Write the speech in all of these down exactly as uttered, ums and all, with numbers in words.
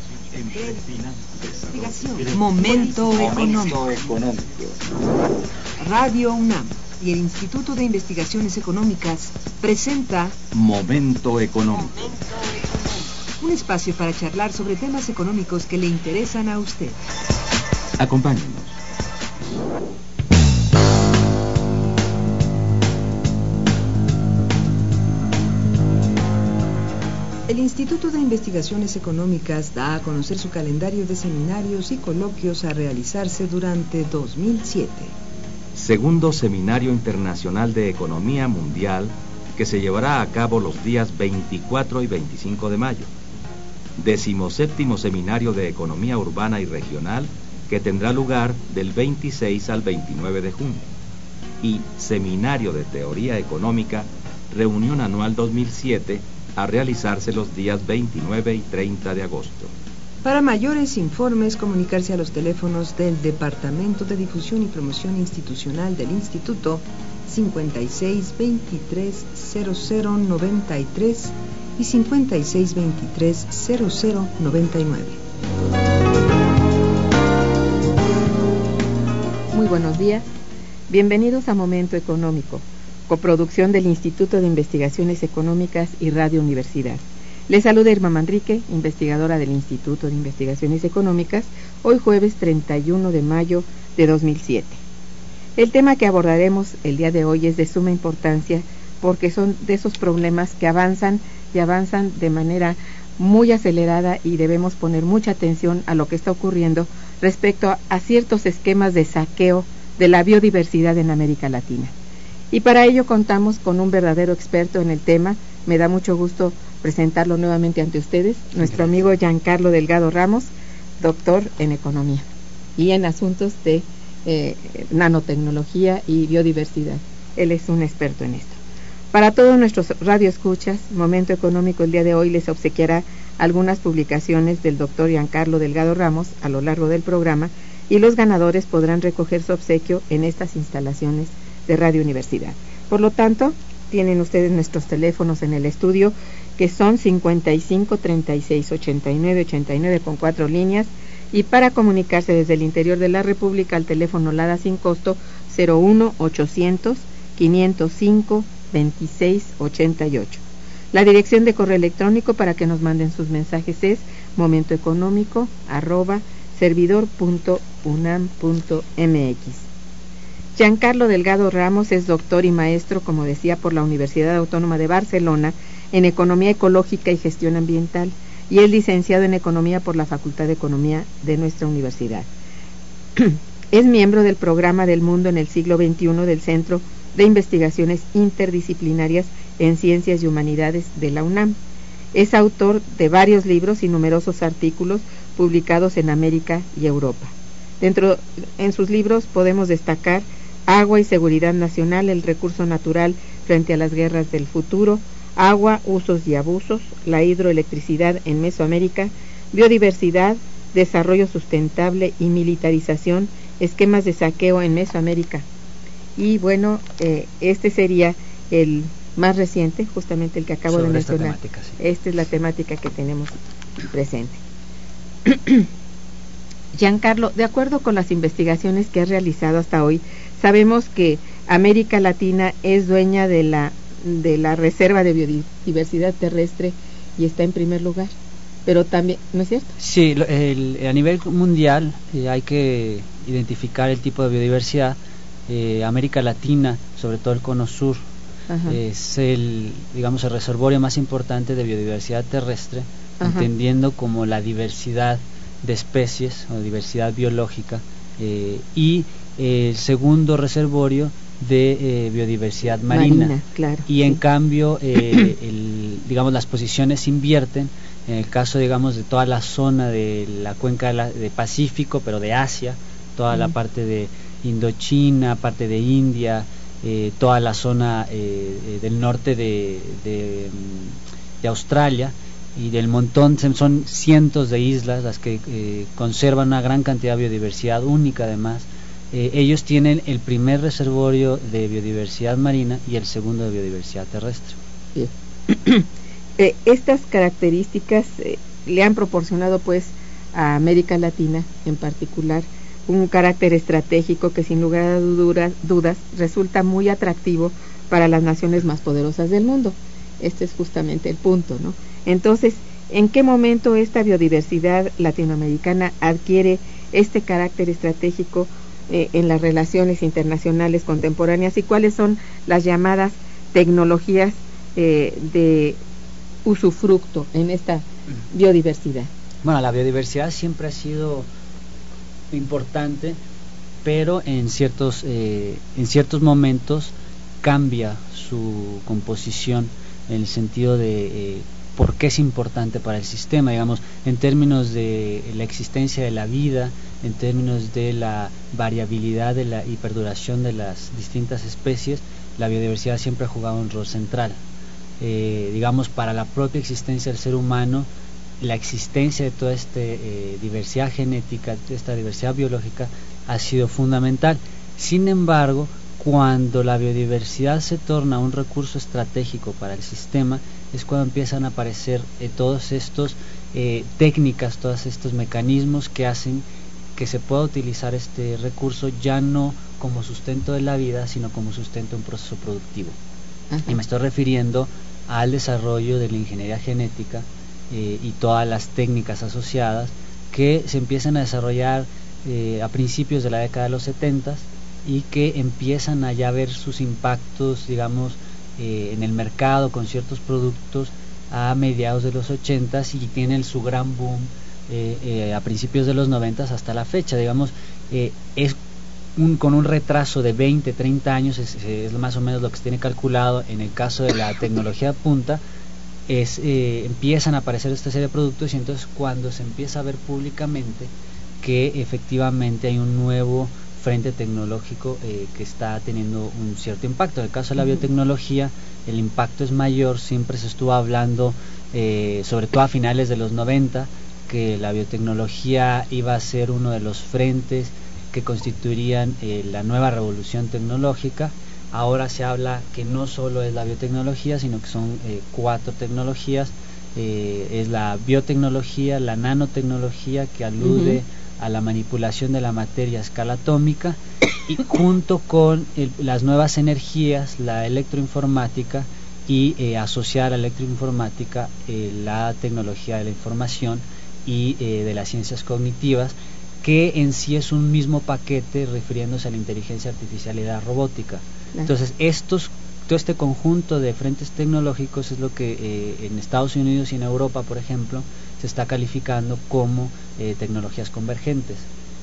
Momento económico. Radio UNAM y el Instituto de Investigaciones Económicas presenta Momento económico. Un espacio para charlar sobre temas económicos que le interesan a usted. Acompáñenos. El Instituto de Investigaciones Económicas da a conocer su calendario de seminarios y coloquios a realizarse durante dos mil siete. Segundo Seminario Internacional de Economía Mundial, que se llevará a cabo los días veinticuatro y veinticinco de mayo. Decimoséptimo Seminario de Economía Urbana y Regional, que tendrá lugar del veintiséis al veintinueve de junio. Y Seminario de Teoría Económica, Reunión Anual dos mil siete, a realizarse los días veintinueve y treinta de agosto. Para mayores informes, comunicarse a los teléfonos del Departamento de Difusión y Promoción Institucional del Instituto cincuenta y seis veintitrés cero cero noventa y tres y cincuenta y seis veintitrés cero cero noventa y nueve. Muy buenos días, bienvenidos a Momento Económico, coproducción del Instituto de Investigaciones Económicas y Radio Universidad. Les saluda Irma Manrique, investigadora del Instituto de Investigaciones Económicas, hoy jueves treinta y uno de mayo de dos mil siete. El tema que abordaremos el día de hoy es de suma importancia porque son de esos problemas que avanzan y avanzan de manera muy acelerada y debemos poner mucha atención a lo que está ocurriendo respecto a, a ciertos esquemas de saqueo de la biodiversidad en América Latina. Y para ello contamos con un verdadero experto en el tema. Me da mucho gusto presentarlo nuevamente ante ustedes, nuestro Gracias. amigo Giancarlo Delgado Ramos, doctor en Economía y en asuntos de eh, nanotecnología y biodiversidad. Él es un experto en esto. Para todos nuestros radioescuchas, Momento Económico el día de hoy les obsequiará algunas publicaciones del doctor Giancarlo Delgado Ramos a lo largo del programa y los ganadores podrán recoger su obsequio en estas instalaciones de Radio Universidad. Por lo tanto, tienen ustedes nuestros teléfonos en el estudio, que son cincuenta y cinco treinta y seis ochenta y nueve ochenta y nueve con cuatro líneas, y para comunicarse desde el interior de la República al teléfono LADA sin costo cero uno ochocientos quinientos cinco veintiséis ochenta y ocho. La dirección de correo electrónico para que nos manden sus mensajes es momentoeconómico arroba servidor punto unam punto mx. Giancarlo Delgado Ramos es doctor y maestro, como decía, por la Universidad Autónoma de Barcelona en Economía Ecológica y Gestión Ambiental y es licenciado en Economía por la Facultad de Economía de nuestra universidad. Es miembro del Programa del Mundo en el siglo veintiuno del Centro de Investigaciones Interdisciplinarias en Ciencias y Humanidades de la UNAM. Es autor de varios libros y numerosos artículos publicados en América y Europa. Dentro en sus libros podemos destacar Agua y Seguridad Nacional, el recurso natural frente a las guerras del futuro, Agua, usos y abusos, la hidroelectricidad en Mesoamérica, Biodiversidad, Desarrollo sustentable y militarización, esquemas de saqueo en Mesoamérica. Y bueno, eh, este sería el más reciente, justamente el que acabo Sobre de mencionar. Esta, temática, sí. Esta es la temática que tenemos presente. Giancarlo, de acuerdo con las investigaciones que has realizado hasta hoy, sabemos que América Latina es dueña de la, de la reserva de biodiversidad terrestre y está en primer lugar, pero también, ¿no es cierto? Sí, el, a nivel mundial eh, hay que identificar el tipo de biodiversidad. Eh, América Latina, sobre todo el cono sur, Ajá. es el, digamos, el reservorio más importante de biodiversidad terrestre, Ajá. entendiendo como la diversidad de especies o diversidad biológica eh, y eh, el segundo reservorio de eh, biodiversidad marina, marina claro, y sí. en cambio eh, el, digamos las posiciones invierten en el caso digamos de toda la zona de la cuenca de, la, de Pacífico, pero de Asia, toda mm. la parte de Indochina, parte de India, eh, toda la zona eh, del norte de, de, de Australia y del montón, son cientos de islas las que eh, conservan una gran cantidad de biodiversidad única además. Eh, ellos tienen el primer reservorio de biodiversidad marina y el segundo de biodiversidad terrestre. Bien. eh, estas características eh, le han proporcionado pues a América Latina en particular un carácter estratégico que sin lugar a dudas, dudas resulta muy atractivo para las naciones más poderosas del mundo. Este es justamente el punto, ¿no? Entonces, ¿en qué momento esta biodiversidad latinoamericana adquiere este carácter estratégico eh, en las relaciones internacionales contemporáneas y cuáles son las llamadas tecnologías eh, de usufructo en esta biodiversidad? Bueno, la biodiversidad siempre ha sido importante, pero en ciertos eh, en ciertos momentos cambia su composición en el sentido de eh, por qué es importante para el sistema, digamos, en términos de la existencia de la vida, en términos de la variabilidad de la, y perduración de las distintas especies. La biodiversidad siempre ha jugado un rol central. Eh, digamos, para la propia existencia del ser humano, la existencia de toda esta eh, diversidad genética, de esta diversidad biológica, ha sido fundamental. Sin embargo, cuando la biodiversidad se torna un recurso estratégico para el sistema, es cuando empiezan a aparecer eh, todos estos eh, técnicas, todos estos mecanismos que hacen que se pueda utilizar este recurso ya no como sustento de la vida, sino como sustento de un proceso productivo. Ajá. Y me estoy refiriendo al desarrollo de la ingeniería genética eh, y todas las técnicas asociadas que se empiezan a desarrollar eh, a principios de la década de los setenta y que empiezan a ya ver sus impactos, digamos, eh, en el mercado con ciertos productos a mediados de los ochentas y tienen su gran boom eh, eh, a principios de los noventas hasta la fecha. Digamos, eh, es un, con un retraso de veinte, treinta años, es, es más o menos lo que se tiene calculado. En el caso de la tecnología punta, es, eh, empiezan a aparecer esta serie de productos, y entonces cuando se empieza a ver públicamente que efectivamente hay un nuevo frente tecnológico eh, que está teniendo un cierto impacto. En el caso de la biotecnología, el impacto es mayor. Siempre se estuvo hablando, eh, sobre todo a finales de los noventa, que la biotecnología iba a ser uno de los frentes que constituirían eh, la nueva revolución tecnológica. Ahora se habla que no solo es la biotecnología, sino que son eh, cuatro tecnologías. Eh, es la biotecnología, la nanotecnología, que alude uh-huh. a la manipulación de la materia a escala atómica, y junto con el, las nuevas energías, la electroinformática, y eh, asociar a la electroinformática eh, la tecnología de la información y eh, de las ciencias cognitivas, que en sí es un mismo paquete refiriéndose a la inteligencia artificial y la robótica. Claro. Entonces, estos, todo este conjunto de frentes tecnológicos es lo que eh, en Estados Unidos y en Europa, por ejemplo, se está calificando como eh, tecnologías convergentes.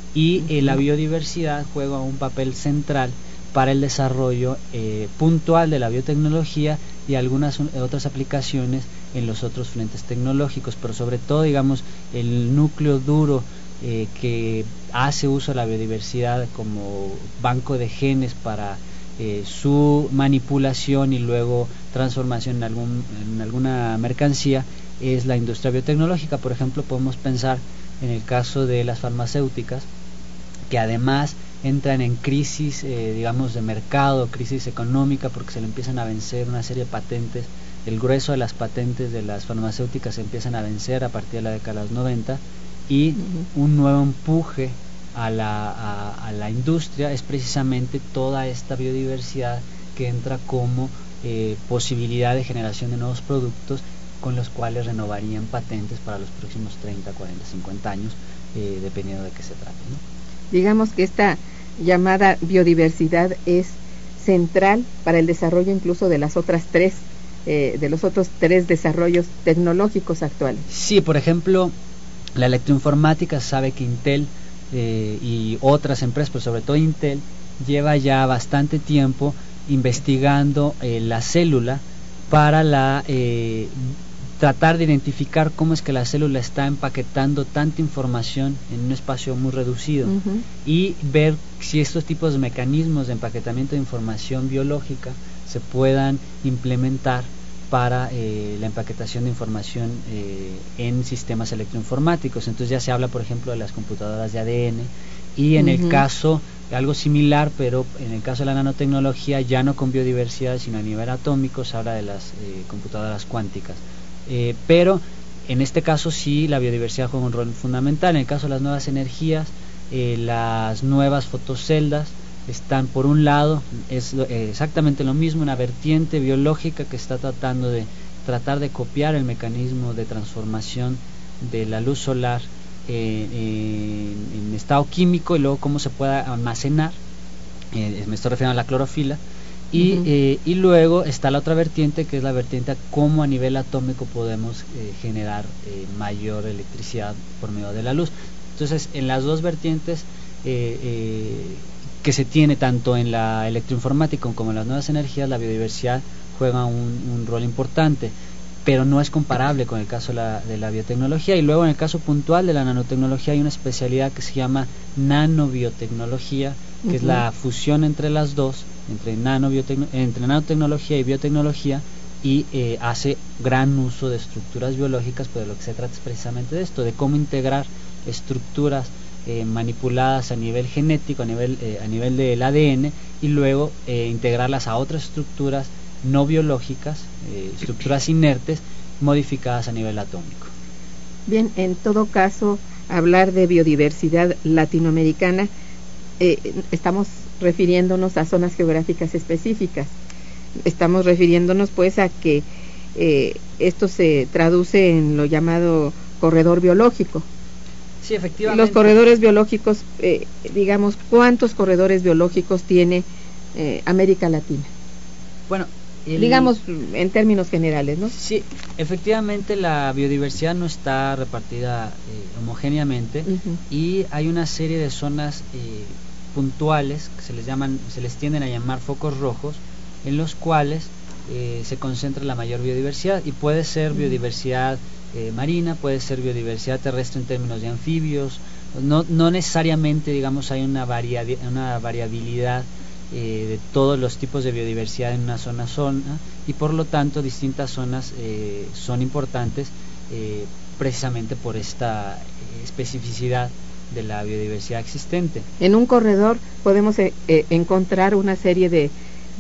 Y eh, la biodiversidad juega un papel central para el desarrollo eh, puntual de la biotecnología y algunas otras aplicaciones en los otros frentes tecnológicos, pero sobre todo, digamos, el núcleo duro eh, que hace uso de la biodiversidad como banco de genes para eh, su manipulación y luego transformación en, algún, en alguna mercancía, es la industria biotecnológica. Por ejemplo, podemos pensar en el caso de las farmacéuticas, que además entran en crisis, eh, digamos, de mercado, crisis económica, porque se le empiezan a vencer una serie de patentes. El grueso de las patentes de las farmacéuticas se empiezan a vencer a partir de la década de los noventa, y uh-huh. un nuevo empuje a la, a, a la industria es precisamente toda esta biodiversidad que entra como eh, posibilidad de generación de nuevos productos con los cuales renovarían patentes para los próximos treinta, cuarenta, cincuenta años, eh, dependiendo de qué se trate, ¿no? Digamos que esta llamada biodiversidad es central para el desarrollo incluso de las otras tres, eh, de los otros tres desarrollos tecnológicos actuales. Sí, por ejemplo, la electroinformática sabe que Intel eh, y otras empresas, pero sobre todo Intel, lleva ya bastante tiempo investigando eh, la célula para la eh, tratar de identificar cómo es que la célula está empaquetando tanta información en un espacio muy reducido, uh-huh. y ver si estos tipos de mecanismos de empaquetamiento de información biológica se puedan implementar para eh, la empaquetación de información eh, en sistemas electroinformáticos. Entonces ya se habla, por ejemplo, de las computadoras de A D N, y en uh-huh. el caso, algo similar, pero en el caso de la nanotecnología, ya no con biodiversidad, sino a nivel atómico, se habla de las eh, computadoras cuánticas. Eh, pero en este caso sí la biodiversidad juega un rol fundamental. En el caso de las nuevas energías, eh, las nuevas fotoceldas están, por un lado, es eh, exactamente lo mismo, una vertiente biológica que está tratando de tratar de copiar el mecanismo de transformación de la luz solar eh, en, en estado químico, y luego cómo se pueda almacenar, eh, me estoy refiriendo a la clorofila, y, uh-huh. eh, y luego está la otra vertiente, que es la vertiente a cómo a nivel atómico podemos eh, generar eh, mayor electricidad por medio de la luz. Entonces, en las dos vertientes eh, eh, que se tiene tanto en la electroinformática como en las nuevas energías, la biodiversidad juega un, un rol importante, pero no es comparable con el caso de la, de la biotecnología. Y luego, en el caso puntual de la nanotecnología, hay una especialidad que se llama nanobiotecnología, que uh-huh. es la fusión entre las dos, entre, entre nanotecnología y biotecnología, y eh, hace gran uso de estructuras biológicas, pero de lo que se trata es precisamente de esto, de cómo integrar estructuras eh, manipuladas a nivel genético, a nivel, eh, a nivel del A D N, y luego eh, integrarlas a otras estructuras no biológicas, eh, estructuras inertes, modificadas a nivel atómico. Bien, en todo caso, hablar de biodiversidad latinoamericana, eh, estamos refiriéndonos a zonas geográficas específicas. Estamos refiriéndonos pues a que eh, esto se traduce en lo llamado corredor biológico. Sí, efectivamente. Los corredores biológicos, eh, digamos, ¿cuántos corredores biológicos tiene eh, América Latina? Bueno, el, digamos en términos generales, ¿no? Sí, efectivamente la biodiversidad no está repartida eh, homogéneamente, uh-huh. y hay una serie de zonas eh, puntuales que se les llaman, se les tienden a llamar focos rojos, en los cuales eh, se concentra la mayor biodiversidad, y puede ser biodiversidad eh, marina, puede ser biodiversidad terrestre en términos de anfibios, no, no necesariamente, digamos, hay una, varia, una variabilidad eh, de todos los tipos de biodiversidad en una zona zona, y por lo tanto distintas zonas eh, son importantes eh, precisamente por esta eh, especificidad de la biodiversidad existente. En un corredor podemos eh, eh, encontrar una serie de,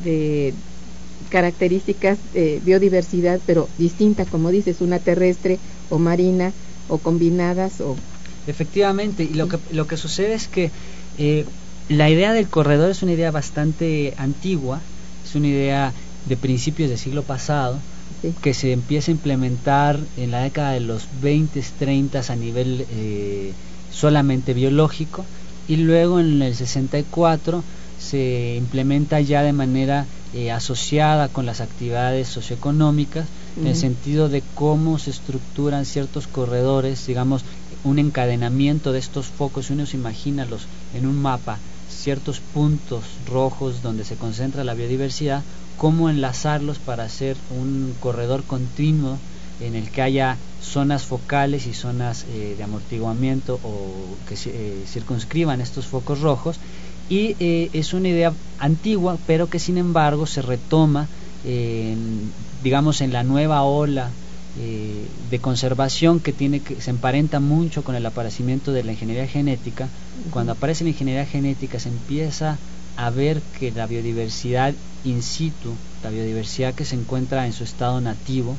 de características de biodiversidad, pero distintas, como dices, una terrestre o marina o combinadas. O efectivamente, y lo que, lo que sucede es que eh, la idea del corredor es una idea bastante antigua, es una idea de principios del siglo pasado, sí. que se empieza a implementar en la década de los veinte, treinta a nivel eh, solamente biológico, y luego en el sesenta y cuatro se implementa ya de manera eh, asociada con las actividades socioeconómicas, uh-huh. en el sentido de cómo se estructuran ciertos corredores, digamos, un encadenamiento de estos focos. Si uno se imagina los, en un mapa ciertos puntos rojos donde se concentra la biodiversidad, cómo enlazarlos para hacer un corredor continuo en el que haya zonas focales y zonas eh, de amortiguamiento o que eh, circunscriban estos focos rojos, y eh, es una idea antigua, pero que sin embargo se retoma eh, en, digamos en la nueva ola eh, de conservación que tiene que se emparenta mucho con el aparecimiento de la ingeniería genética. Uh-huh. Cuando aparece la ingeniería genética se empieza a ver que la biodiversidad in situ, la biodiversidad que se encuentra en su estado nativo,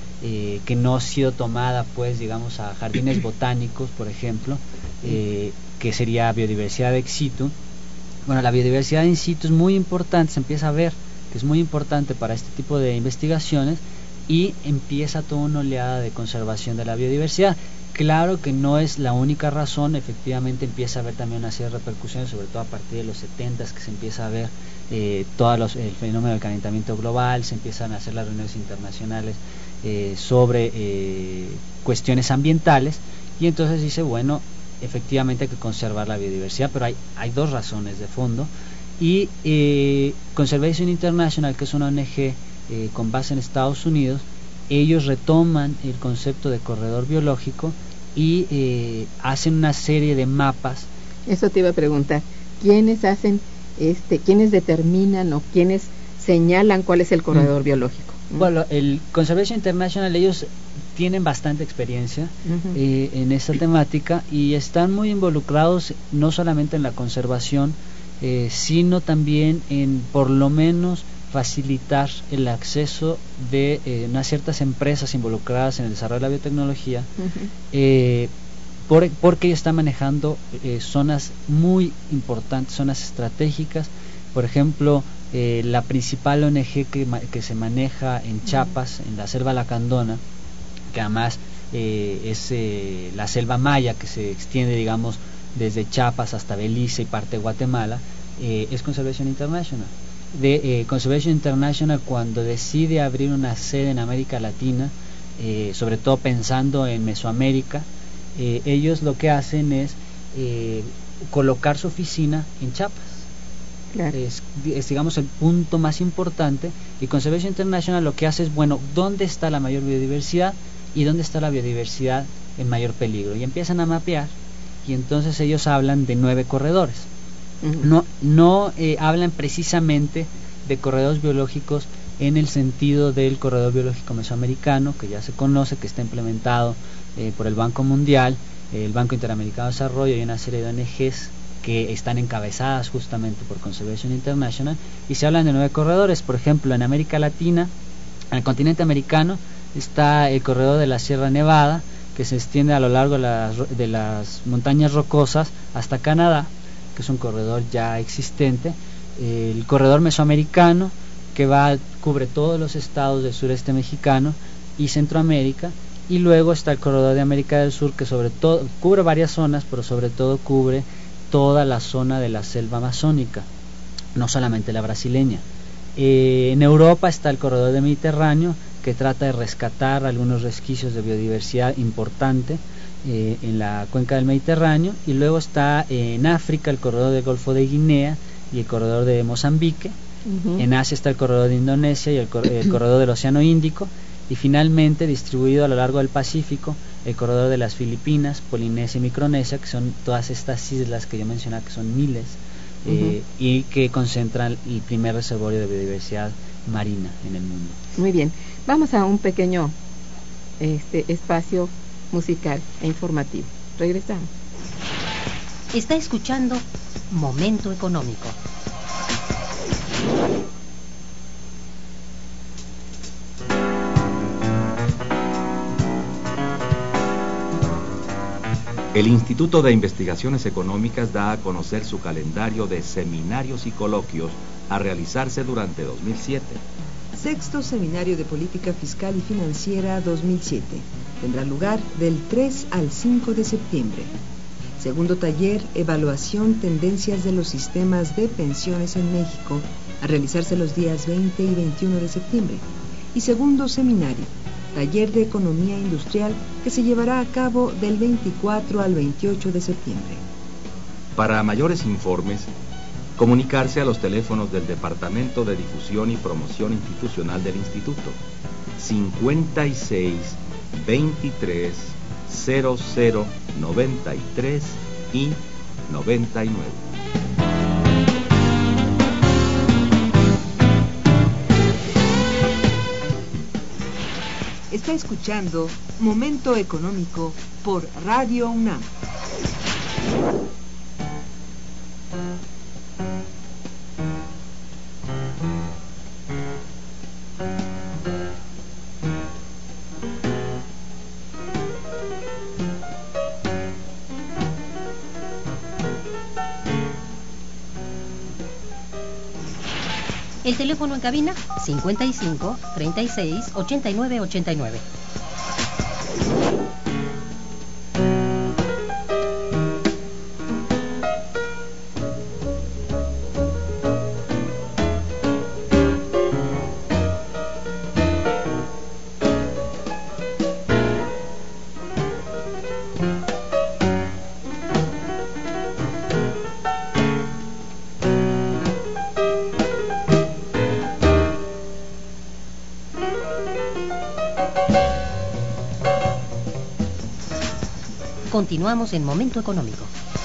Eh, que no ha sido tomada pues digamos a jardines botánicos, por ejemplo, eh, que sería biodiversidad ex situ. Bueno, la biodiversidad in situ es muy importante, se empieza a ver que es muy importante para este tipo de investigaciones, y empieza toda una oleada de conservación de la biodiversidad. Claro que no es la única razón, efectivamente empieza a haber también una serie de repercusiones, sobre todo a partir de los setentas, que se empieza a ver eh, todo los, el fenómeno del calentamiento global, se empiezan a hacer las reuniones internacionales eh, sobre eh, cuestiones ambientales, y entonces dice, bueno, efectivamente hay que conservar la biodiversidad, pero hay, hay dos razones de fondo, y eh, Conservation International, que es una O N G eh, con base en Estados Unidos, ellos retoman el concepto de corredor biológico y eh, hacen una serie de mapas. Eso te iba a preguntar, ¿quiénes hacen, este, quiénes determinan o quiénes señalan cuál es el corredor mm. biológico? ¿Mm? Bueno, el Conservation International, ellos tienen bastante experiencia uh-huh. eh, en esta temática, y están muy involucrados no solamente en la conservación, eh, sino también en por lo menos facilitar el acceso de eh, unas ciertas empresas involucradas en el desarrollo de la biotecnología, uh-huh. eh, por, porque ellos están manejando eh, zonas muy importantes, zonas estratégicas. Por ejemplo, eh, la principal O N G que, que se maneja en Chiapas, uh-huh. en la selva lacandona, que además eh, es eh, la selva maya, que se extiende, digamos, desde Chiapas hasta Belice y parte de Guatemala, eh, es Conservation International. De eh, Conservation International, cuando decide abrir una sede en América Latina, eh, sobre todo pensando en Mesoamérica, eh, ellos lo que hacen es eh, colocar su oficina en Chiapas. Claro. Es, es digamos el punto más importante, y Conservation International lo que hace es, bueno, ¿dónde está la mayor biodiversidad y dónde está la biodiversidad en mayor peligro? Y empiezan a mapear, y entonces ellos hablan de nueve corredores. Uh-huh. No, no eh, hablan precisamente de corredores biológicos en el sentido del corredor biológico mesoamericano, que ya se conoce, que está implementado eh, por el Banco Mundial, eh, el Banco Interamericano de Desarrollo y una serie de O N Ges que están encabezadas justamente por Conservation International, y se hablan de nueve corredores. Por ejemplo, en América Latina, en el continente americano, está el corredor de la Sierra Nevada, que se extiende a lo largo de las, de las montañas rocosas hasta Canadá, que es un corredor ya existente. El corredor mesoamericano, que va cubre todos los estados del sureste mexicano y Centroamérica, y luego está el corredor de América del Sur, que sobre todo cubre varias zonas, pero sobre todo cubre toda la zona de la selva amazónica, no solamente la brasileña. Eh, en Europa está el corredor del Mediterráneo, que trata de rescatar algunos resquicios de biodiversidad importante eh, en la cuenca del Mediterráneo, y luego está eh, en África el corredor del Golfo de Guinea y el corredor de Mozambique. Uh-huh. En Asia está el corredor de Indonesia y el, cor el corredor del Océano Índico, y finalmente distribuido a lo largo del Pacífico el corredor de las Filipinas, Polinesia y Micronesia, que son todas estas islas que yo mencionaba, que son miles, eh, uh-huh. y que concentran el primer reservorio de biodiversidad marina en el mundo. Muy bien, vamos a un pequeño este espacio musical e informativo. Regresamos. Está escuchando Momento Económico. El Instituto de Investigaciones Económicas da a conocer su calendario de seminarios y coloquios a realizarse durante dos mil siete. Sexto Seminario de Política Fiscal y Financiera dos mil siete. Tendrá lugar del tres al cinco de septiembre. Segundo taller, Evaluación Tendencias de los Sistemas de Pensiones en México, a realizarse los días veinte y veintiuno de septiembre. Y segundo seminario, Taller de Economía Industrial, que se llevará a cabo del veinticuatro al veintiocho de septiembre. Para mayores informes, comunicarse a los teléfonos del Departamento de Difusión y Promoción Institucional del Instituto, cincuenta y seis, veintitrés, cero cero, noventa y tres y noventa y nueve. Está escuchando Momento Económico por Radio UNAM. El teléfono en cabina cincuenta y cinco, treinta y seis, ochenta y nueve, ochenta y nueve. Continuamos en Momento Económico.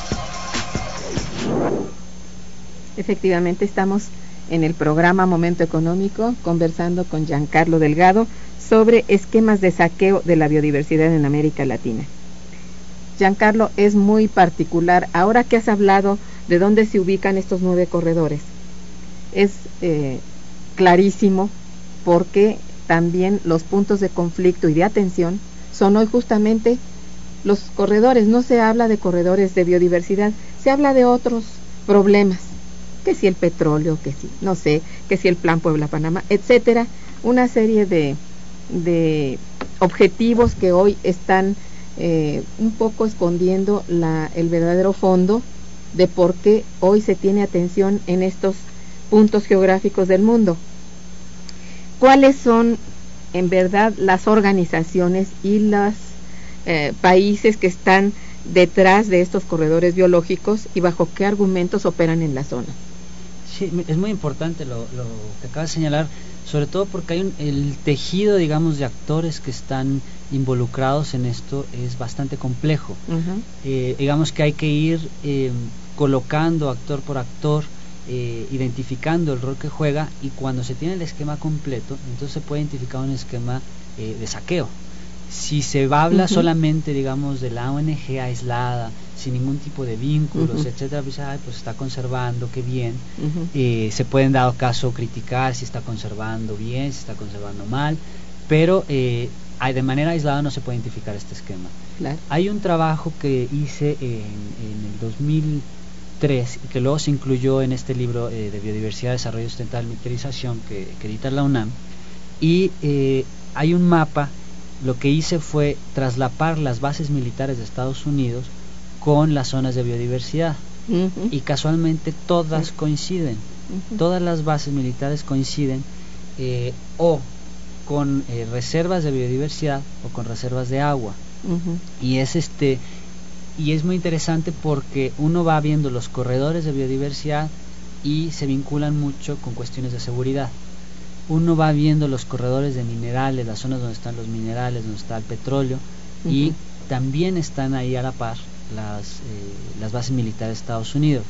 Efectivamente, estamos en el programa Momento Económico conversando con Giancarlo Delgado sobre esquemas de saqueo de la biodiversidad en América Latina. Giancarlo, es muy particular, ahora que has hablado de dónde se ubican estos nueve corredores, es eh, clarísimo, porque también los puntos de conflicto y de atención son hoy justamente los corredores. No se habla de corredores de biodiversidad, se habla de otros problemas, que si el petróleo, que si, no sé, que si el Plan Puebla-Panamá, etcétera, una serie de, de objetivos que hoy están eh, un poco escondiendo la, el verdadero fondo de por qué hoy se tiene atención en estos puntos geográficos del mundo. ¿Cuáles son en verdad las organizaciones y los eh, países que están detrás de estos corredores biológicos y bajo qué argumentos operan en la zona? Sí, es muy importante lo, lo que acabas de señalar, sobre todo porque hay un, el tejido, digamos, de actores que están involucrados en esto es bastante complejo. Uh-huh. Eh, digamos que hay que ir eh, colocando actor por actor, eh, identificando el rol que juega, y cuando se tiene el esquema completo, entonces se puede identificar un esquema eh, de saqueo. Si se habla uh-huh. solamente, digamos, de la O N G aislada, sin ningún tipo de vínculos, uh-huh. etcétera, pues, ay, pues está conservando, qué bien. Uh-huh. Eh, se puede en dado caso criticar si está conservando bien, si está conservando mal, pero eh, hay, de manera aislada no se puede identificar este esquema. Claro. Hay un trabajo que hice en, en el dos mil tres y que luego se incluyó en este libro eh, de Biodiversidad, Desarrollo Sustentable y Miniaturización que, que edita la UNAM, y eh, hay un mapa. Lo que hice fue traslapar las bases militares de Estados Unidos con las zonas de biodiversidad. Uh-huh. Y casualmente todas uh-huh. coinciden. Uh-huh. Todas las bases militares coinciden eh, o con eh, reservas de biodiversidad o con reservas de agua. Uh-huh. Y es este y es muy interesante porque uno va viendo los corredores de biodiversidad y se vinculan mucho con cuestiones de seguridad. Uno va viendo los corredores de minerales, las zonas donde están los minerales, donde está el petróleo, uh-huh. y también están ahí a la par las, eh, las bases militares de Estados Unidos.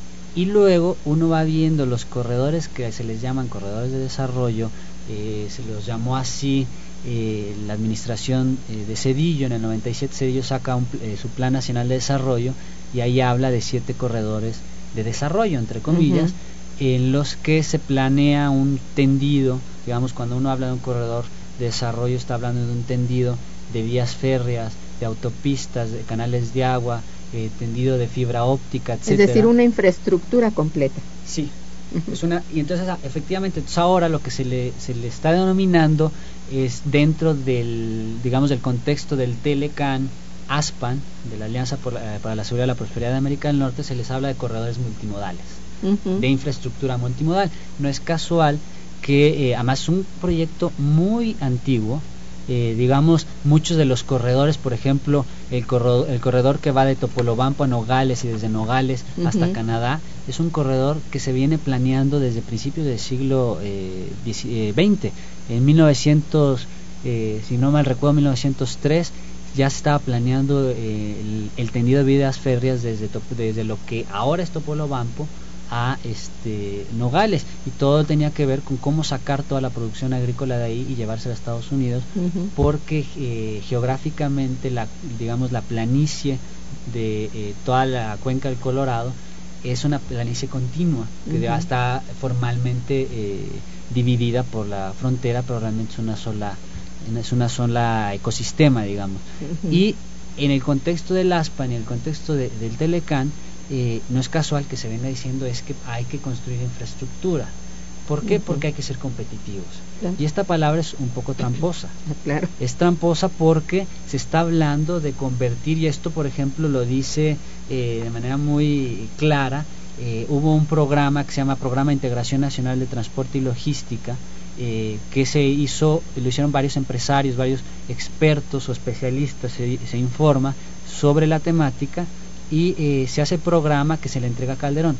Y luego uno va viendo los corredores que se les llaman corredores de desarrollo, eh, se los llamó así eh, la administración eh, de Zedillo. En el noventa y siete Zedillo saca un, eh, su Plan Nacional de Desarrollo, y ahí habla de siete corredores de desarrollo, entre comillas, uh-huh. en los que se planea un tendido. Digamos, cuando uno habla de un corredor de desarrollo, está hablando de un tendido de vías férreas, de autopistas, de canales de agua, eh, tendido de fibra óptica, etcétera. Es decir, una infraestructura completa. Sí, uh-huh. es una, y entonces efectivamente entonces ahora lo que se le, se le está denominando es, dentro del, digamos, del contexto del Telecan ASPAN, de la Alianza por la, para la Seguridad y la Prosperidad de América del Norte, se les habla de corredores multimodales. Uh-huh. De infraestructura multimodal. No es casual que eh, además es un proyecto muy antiguo. Eh, digamos, muchos de los corredores, por ejemplo, el corredor, el corredor que va de Topolobampo a Nogales y desde Nogales uh-huh. hasta Canadá, es un corredor que se viene planeando desde principios del siglo eh, veinte. En mil novecientos, eh, si no mal recuerdo, mil novecientos tres, ya se estaba planeando eh, el, el tendido de vías férreas desde, desde lo que ahora es Topolobampo a este Nogales, y todo tenía que ver con cómo sacar toda la producción agrícola de ahí y llevársela a Estados Unidos, uh-huh. porque eh, geográficamente la, digamos, la planicie de eh, toda la cuenca del Colorado es una planicie continua que uh-huh. ya está formalmente eh, dividida por la frontera, pero realmente es una sola es una sola ecosistema, digamos. Uh-huh. Y en el contexto del ASPAN y en el contexto de, del Telecan, Eh, no es casual que se venga diciendo es que hay que construir infraestructura. ¿Por qué? Uh-huh. Porque hay que ser competitivos. Claro. Y esta palabra es un poco tramposa. Claro. Es tramposa porque se está hablando de convertir, y esto por ejemplo lo dice eh, de manera muy clara, eh, hubo un programa que se llama Programa de Integración Nacional de Transporte y Logística, eh, que se hizo, lo hicieron varios empresarios, varios expertos o especialistas, se, se informa sobre la temática, y eh, se hace programa que se le entrega a Calderón.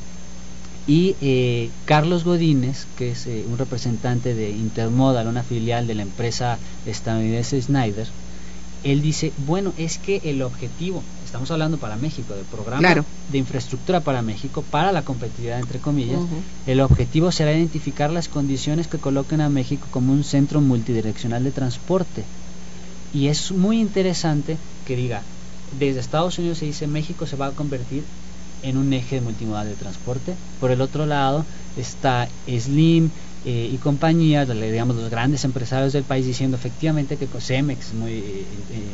Y eh, Carlos Godínez, que es eh, un representante de Intermodal, una filial de la empresa estadounidense Schneider, él dice, bueno, es que el objetivo, estamos hablando para México, del programa claro. de infraestructura para México, para la competitividad entre comillas, uh-huh. el objetivo será identificar las condiciones que coloquen a México como un centro multidireccional de transporte. Y es muy interesante que diga, desde Estados Unidos se dice México se va a convertir en un eje multimodal de transporte. Por el otro lado está Slim, eh, y compañía, digamos los grandes empresarios del país, diciendo efectivamente que Cemex es muy eh,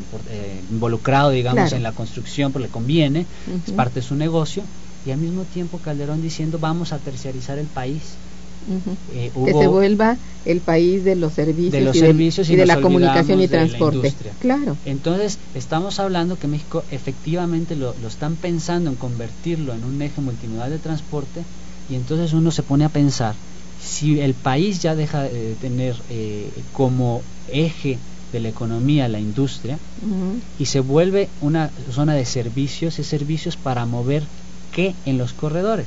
eh, involucrado, digamos, claro, en la construcción, porque le conviene, uh-huh, es parte de su negocio, y al mismo tiempo Calderón diciendo vamos a terciarizar el país. Uh-huh. Eh, hubo, que se vuelva el país de los servicios, de los y, servicios del, y, y de la comunicación y de transporte. Claro. Entonces estamos hablando que México efectivamente lo, lo están pensando en convertirlo en un eje multimodal de transporte, y entonces uno se pone a pensar, si el país ya deja de tener eh, como eje de la economía la industria, uh-huh, y se vuelve una zona de servicios y servicios para mover qué en los corredores.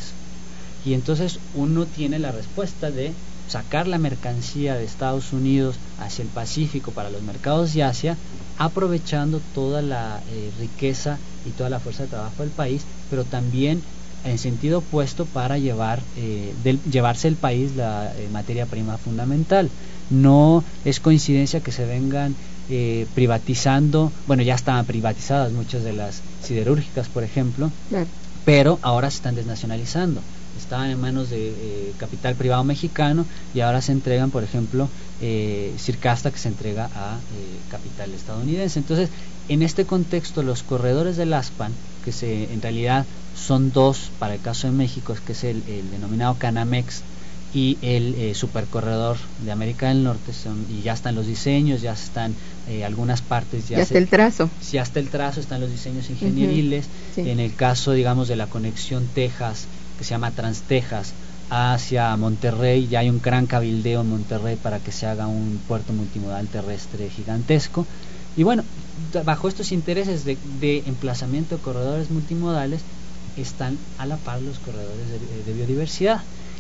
Y entonces uno tiene la respuesta de sacar la mercancía de Estados Unidos hacia el Pacífico para los mercados de Asia, aprovechando toda la eh, riqueza y toda la fuerza de trabajo del país, pero también en sentido opuesto para llevar eh, del, llevarse el país la eh, materia prima fundamental. No es coincidencia que se vengan eh, privatizando, bueno, ya estaban privatizadas muchas de las siderúrgicas, por ejemplo, claro, pero ahora se están desnacionalizando. Estaban en manos de eh, capital privado mexicano y ahora se entregan, por ejemplo, eh, Circasta, que se entrega a eh, capital estadounidense. Entonces, en este contexto, los corredores del ASPAN, que se, en realidad son dos para el caso de México, que es el, el denominado Canamex y el eh, supercorredor de América del Norte, son, y ya están los diseños, ya están eh, algunas partes, ya, ya se, está el trazo, ya está el trazo, están los diseños ingenieriles. Uh-huh, sí. En el caso, digamos, de la conexión Texas, que se llama Trans-Texas, hacia Monterrey, ya hay un gran cabildeo en Monterrey para que se haga un puerto multimodal terrestre gigantesco. Y bueno, bajo estos intereses de, de emplazamiento de corredores multimodales están a la par los corredores de, de biodiversidad.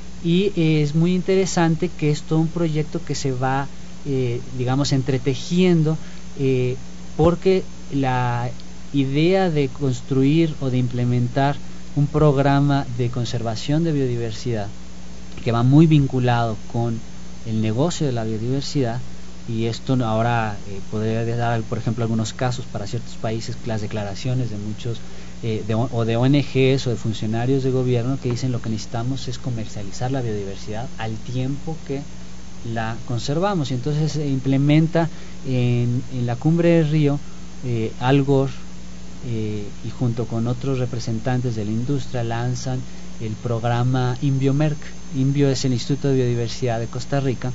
Y eh, es muy interesante que es todo un proyecto que se va, eh, digamos, entretejiendo, eh, porque la idea de construir o de implementar un programa de conservación de biodiversidad que va muy vinculado con el negocio de la biodiversidad, y esto ahora eh, podría dar, por ejemplo, algunos casos para ciertos países, las declaraciones de muchos eh, de, o de O N Ges o de funcionarios de gobierno que dicen lo que necesitamos es comercializar la biodiversidad al tiempo que la conservamos. Y entonces se implementa en, en la cumbre del Río, eh, Al Gore Eh, y junto con otros representantes de la industria lanzan el programa InbioMerck. Inbio es el Instituto de Biodiversidad de Costa Rica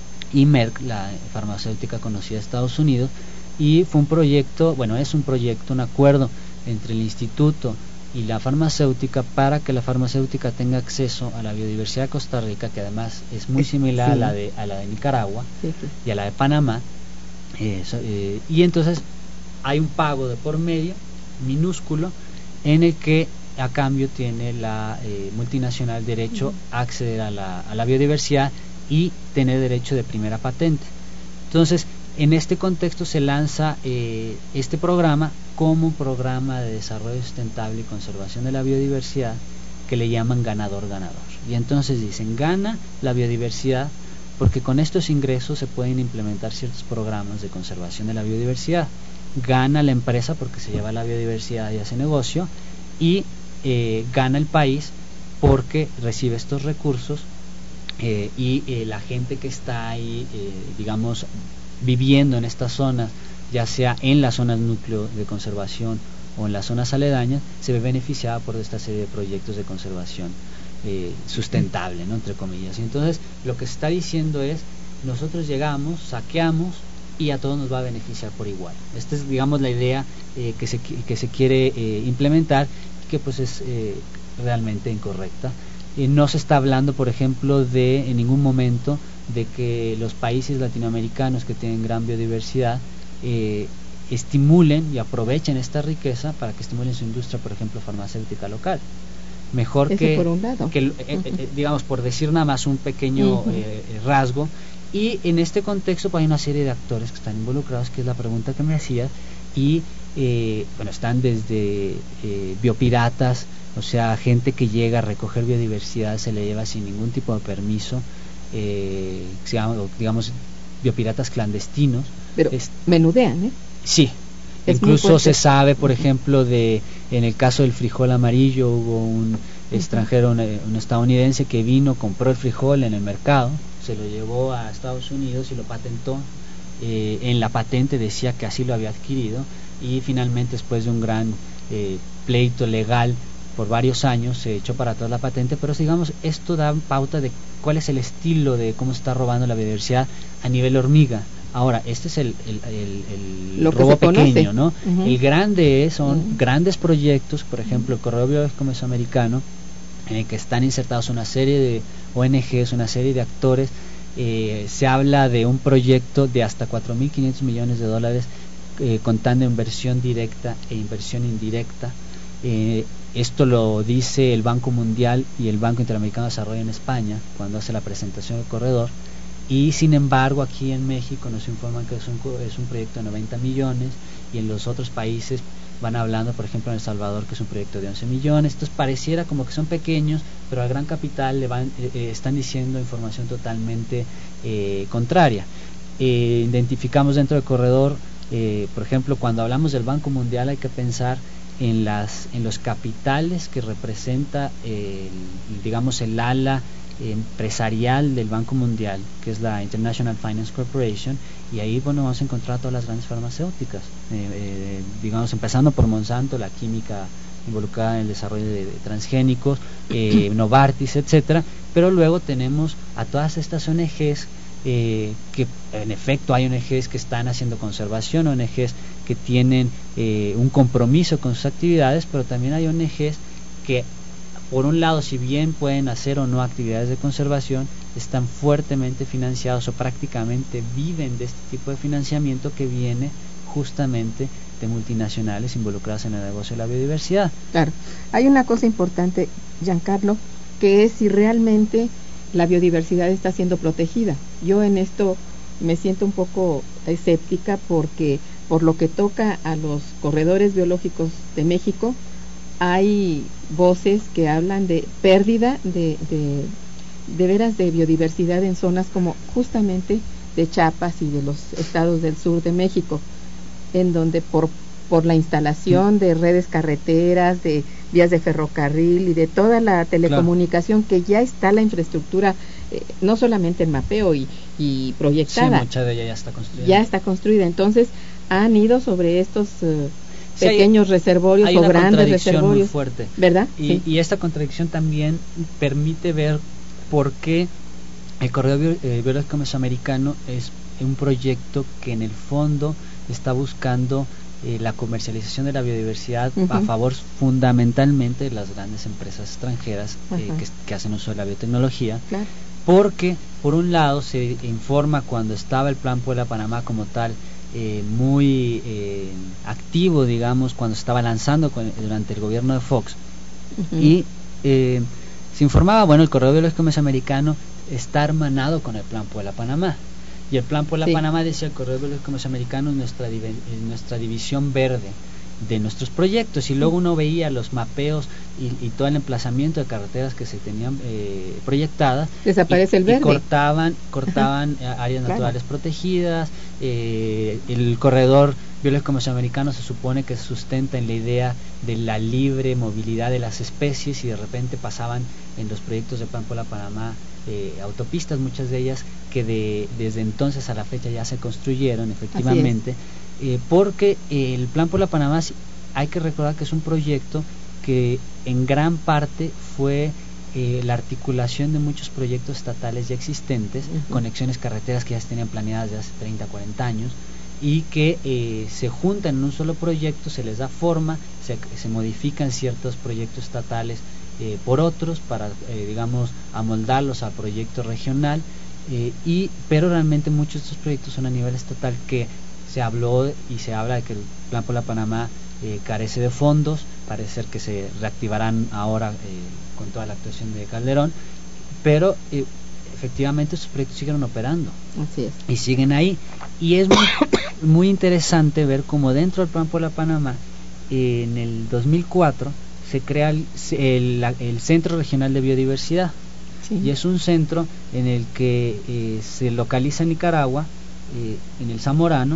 y Merck, la farmacéutica conocida de Estados Unidos, y fue un proyecto, bueno, es un proyecto, un acuerdo entre el instituto y la farmacéutica para que la farmacéutica tenga acceso a la biodiversidad de Costa Rica, que además es muy similar sí. a la de a la de Nicaragua sí, sí. y a la de Panamá, eh, eh, y entonces hay un pago de por medio minúsculo en el que a cambio tiene la eh, multinacional derecho a acceder a la, a la biodiversidad y tener derecho de primera patente. Entonces, en este contexto se lanza eh, este programa como un programa de desarrollo sustentable y conservación de la biodiversidad que le llaman ganador-ganador. Y entonces dicen, gana la biodiversidad porque con estos ingresos se pueden implementar ciertos programas de conservación de la biodiversidad. Gana la empresa porque se lleva la biodiversidad y hace negocio, y eh, gana el país porque recibe estos recursos eh, y eh, la gente que está ahí, eh, digamos, viviendo en estas zonas, ya sea en las zonas núcleo de conservación o en las zonas aledañas, se ve beneficiada por esta serie de proyectos de conservación eh, sustentable, ¿no?, entre comillas. Y entonces lo que se está diciendo es, nosotros llegamos, saqueamos y a todos nos va a beneficiar por igual. Esta es, digamos, la idea eh, que, se, que se quiere eh, implementar, que pues es eh, realmente incorrecta. Eh, no se está hablando, por ejemplo, de en ningún momento de que los países latinoamericanos que tienen gran biodiversidad eh, estimulen y aprovechen esta riqueza para que estimulen su industria, por ejemplo, farmacéutica local. Mejor que, por un lado. que eh, eh, digamos, por decir nada más un pequeño uh-huh. eh, rasgo. Y en este contexto pues, hay una serie de actores que están involucrados, que es la pregunta que me hacías, y eh, bueno, están desde eh, biopiratas, o sea, gente que llega a recoger biodiversidad, se le lleva sin ningún tipo de permiso, eh, digamos, biopiratas clandestinos. Pero es, menudean, ¿eh? Sí, es incluso se sabe, por uh-huh. ejemplo, de en el caso del frijol amarillo, hubo un uh-huh. extranjero, un, un estadounidense que vino, compró el frijol en el mercado, se lo llevó a Estados Unidos y lo patentó. Eh, en la patente decía que así lo había adquirido, y finalmente, después de un gran eh, pleito legal por varios años, se echó para atrás la patente. Pero digamos, esto da pauta de cuál es el estilo de cómo se está robando la biodiversidad a nivel hormiga. Ahora, este es el, el, el, el robo pequeño, ¿no? Uh-huh. El grande es, son uh-huh. grandes proyectos, por ejemplo, el Corredor Biológico Mesoamericano, en el que están insertados una serie de O N Ges, una serie de actores. Eh, se habla de un proyecto de hasta cuatro mil quinientos millones de dólares, eh, contando inversión directa e inversión indirecta. Eh, esto lo dice el Banco Mundial y el Banco Interamericano de Desarrollo en España cuando hace la presentación del corredor, y sin embargo aquí en México nos informan que es un, es un proyecto de noventa millones, y en los otros países van hablando, por ejemplo en El Salvador, que es un proyecto de once millones. Entonces pareciera como que son pequeños, pero al gran capital le van, eh, están diciendo información totalmente eh, contraria. Eh, identificamos dentro del corredor, eh, por ejemplo, cuando hablamos del Banco Mundial, hay que pensar en las en los capitales que representa eh, el, digamos el ala empresarial del Banco Mundial, que es la International Finance Corporation, y ahí bueno vamos a encontrar todas las grandes farmacéuticas, eh, eh, digamos empezando por Monsanto, la química involucrada en el desarrollo de, de transgénicos, eh, Novartis, etcétera. Pero luego tenemos a todas estas O N Ges, eh, que en efecto hay O N Ges que están haciendo conservación, O N Ges que tienen eh, un compromiso con sus actividades, pero también hay O N Ges que, por un lado, si bien pueden hacer o no actividades de conservación, están fuertemente financiados o prácticamente viven de este tipo de financiamiento que viene justamente de multinacionales involucradas en el negocio de la biodiversidad. Claro, hay una cosa importante, Giancarlo, que es si realmente la biodiversidad está siendo protegida. Yo en esto me siento un poco escéptica, porque por lo que toca a los corredores biológicos de México, hay voces que hablan de pérdida de, de, de veras de biodiversidad en zonas como justamente de Chiapas y de los estados del sur de México, en donde por, por la instalación de redes carreteras, de vías de ferrocarril y de toda la telecomunicación, claro, que ya está la infraestructura, eh, no solamente en mapeo y, y proyectada. Sí, mucha de ella ya está construida. Ya está construida, entonces han ido sobre estos uh, sí, pequeños hay, reservorios hay o grandes reservorios. Muy fuerte, ¿verdad? Y, sí. y esta contradicción también permite ver por qué el Corredor Biológico Mesoamericano es un proyecto que en el fondo está buscando eh, la comercialización de la biodiversidad uh-huh. a favor fundamentalmente de las grandes empresas extranjeras uh-huh. eh, que, que hacen uso de la biotecnología, claro. Porque por un lado se informa cuando estaba el Plan Puebla-Panamá como tal, eh, muy eh, activo, digamos, cuando estaba lanzando con, durante el gobierno de Fox, uh-huh. y eh, se informaba, bueno, el Corredor Biológico Mesoamericano está hermanado con el Plan Puebla-Panamá. Y el Plan Puebla-Panamá, sí. decía el Corredor Biológico Mesoamericano, nuestra, nuestra división verde de nuestros proyectos. Y luego uno veía los mapeos y, y todo el emplazamiento de carreteras que se tenían eh, proyectadas. Desaparece y, el verde. Y cortaban, cortaban áreas claro. naturales protegidas. Eh, el Corredor Biológico Mesoamericano se supone que se sustenta en la idea de la libre movilidad de las especies, y de repente pasaban en los proyectos de Plan Puebla-Panamá Eh, autopistas, muchas de ellas que de, desde entonces a la fecha ya se construyeron efectivamente, eh, porque eh, el Plan Puebla-Panamá, hay que recordar que es un proyecto que en gran parte fue eh, la articulación de muchos proyectos estatales ya existentes, uh-huh. conexiones carreteras que ya se tenían planeadas de hace treinta, cuarenta años, y que eh, se juntan en un solo proyecto, se les da forma, se, se modifican ciertos proyectos estatales Eh, por otros para, eh, digamos, amoldarlos al proyecto regional, eh, y pero realmente muchos de estos proyectos son a nivel estatal, que se habló y se habla de que el Plan Puebla-Panamá eh, carece de fondos, parece ser que se reactivarán ahora eh, con toda la actuación de Calderón, pero eh, efectivamente estos proyectos siguen operando. Así es. Y siguen ahí, y es muy, muy interesante ver cómo dentro del Plan Puebla-Panamá, eh, en el dos mil cuatro se crea el, el, el Centro Regional de Biodiversidad, sí. y es un centro en el que eh, se localiza en Nicaragua, eh, en el Zamorano,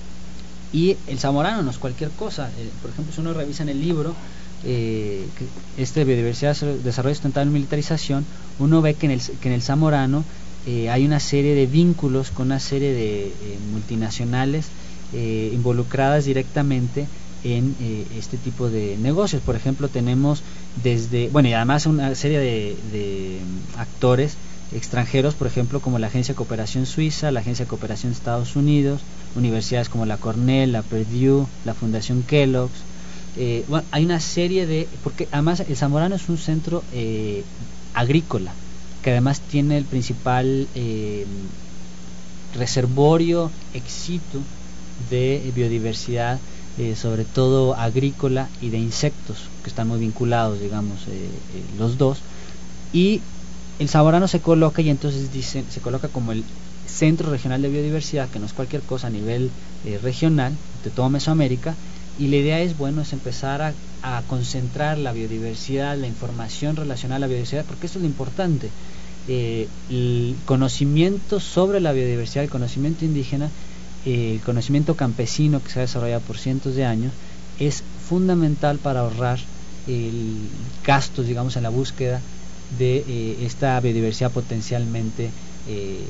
y el Zamorano no es cualquier cosa. Eh, por ejemplo, si uno revisa en el libro eh, este de Biodiversidad, Desarrollo Sustentable y Militarización, uno ve que en el, que en el Zamorano eh, hay una serie de vínculos con una serie de eh, multinacionales eh, involucradas directamente en eh, este tipo de negocios. Por ejemplo, tenemos desde, bueno, y además una serie de, de actores extranjeros, por ejemplo, como la Agencia de Cooperación Suiza, la Agencia de Cooperación de Estados Unidos, universidades como la Cornell, la Purdue, la Fundación Kellogg's. Eh, bueno, hay una serie de, porque además el Zamorano es un centro eh, agrícola, que además tiene el principal eh, reservorio éxito de biodiversidad, eh, sobre todo agrícola y de insectos, que están muy vinculados, digamos, eh, eh, los dos. Y el Zamorano se coloca, y entonces dice, se coloca como el Centro Regional de Biodiversidad, que no es cualquier cosa a nivel eh, regional de toda Mesoamérica, y la idea es, bueno, es empezar a, a concentrar la biodiversidad, la información relacionada a la biodiversidad, porque eso es lo importante. Eh, el conocimiento sobre la biodiversidad, el conocimiento indígena, eh, el conocimiento campesino que se ha desarrollado por cientos de años, es fundamental para ahorrar el gastos, digamos, en la búsqueda de eh, esta biodiversidad potencialmente eh,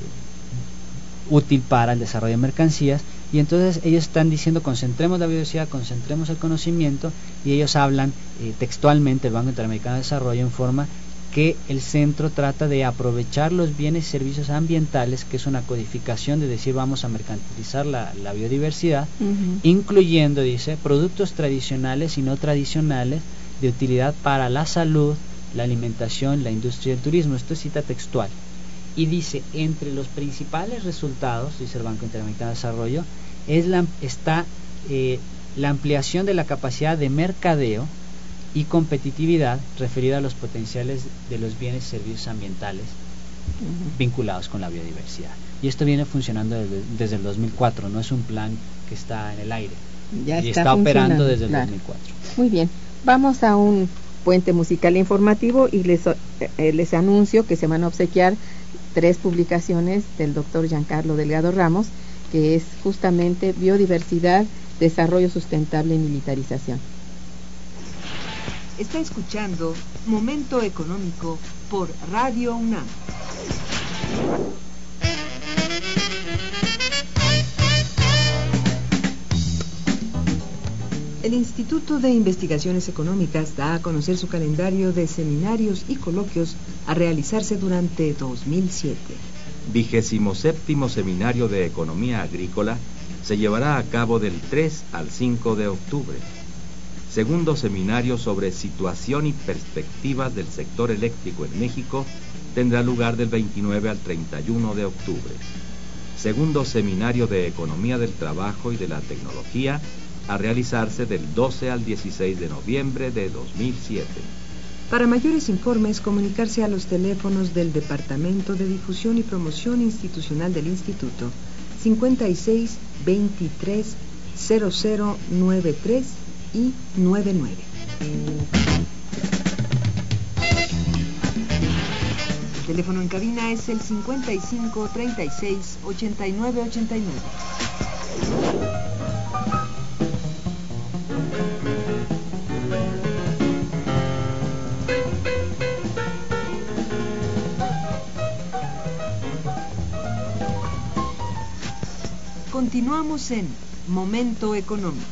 útil para el desarrollo de mercancías. Y entonces ellos están diciendo, concentremos la biodiversidad, concentremos el conocimiento, y ellos hablan eh, textualmente, el Banco Interamericano de Desarrollo informa que el centro trata de aprovechar los bienes y servicios ambientales, que es una codificación de decir vamos a mercantilizar la, la biodiversidad, uh-huh. incluyendo, dice, productos tradicionales y no tradicionales de utilidad para la salud, la alimentación, la industria y el turismo. Esto es cita textual. Y dice, entre los principales resultados, dice el Banco Interamericano de Desarrollo, es la, está eh, la ampliación de la capacidad de mercadeo y competitividad referida a los potenciales de los bienes y servicios ambientales uh-huh. vinculados con la biodiversidad. Y esto viene funcionando desde, desde el dos mil cuatro, no es un plan que está en el aire, ya y está, está operando desde claro. el dos mil cuatro. Muy bien, vamos a un puente musical informativo y les, eh, les anuncio que se van a obsequiar tres publicaciones del doctor Giancarlo Delgado Ramos, que es justamente Biodiversidad, Desarrollo Sustentable y Militarización. Está escuchando Momento Económico por Radio UNAM. El Instituto de Investigaciones Económicas da a conocer su calendario de seminarios y coloquios a realizarse durante dos mil siete. Vigésimo séptimo Seminario de Economía Agrícola se llevará a cabo del tres al cinco de octubre. Segundo Seminario sobre Situación y Perspectivas del Sector Eléctrico en México tendrá lugar del veintinueve al treinta y uno de octubre. Segundo Seminario de Economía del Trabajo y de la Tecnología a realizarse del doce al dieciséis de noviembre de dos mil siete. Para mayores informes, comunicarse a los teléfonos del Departamento de Difusión y Promoción Institucional del Instituto cincuenta y seis, veintitrés, cero cero noventa y tres y noventa y nueve. El teléfono en cabina es el cincuenta y cinco, treinta y seis, ochenta y nueve, ochenta y nueve. Continuamos en Momento Económico.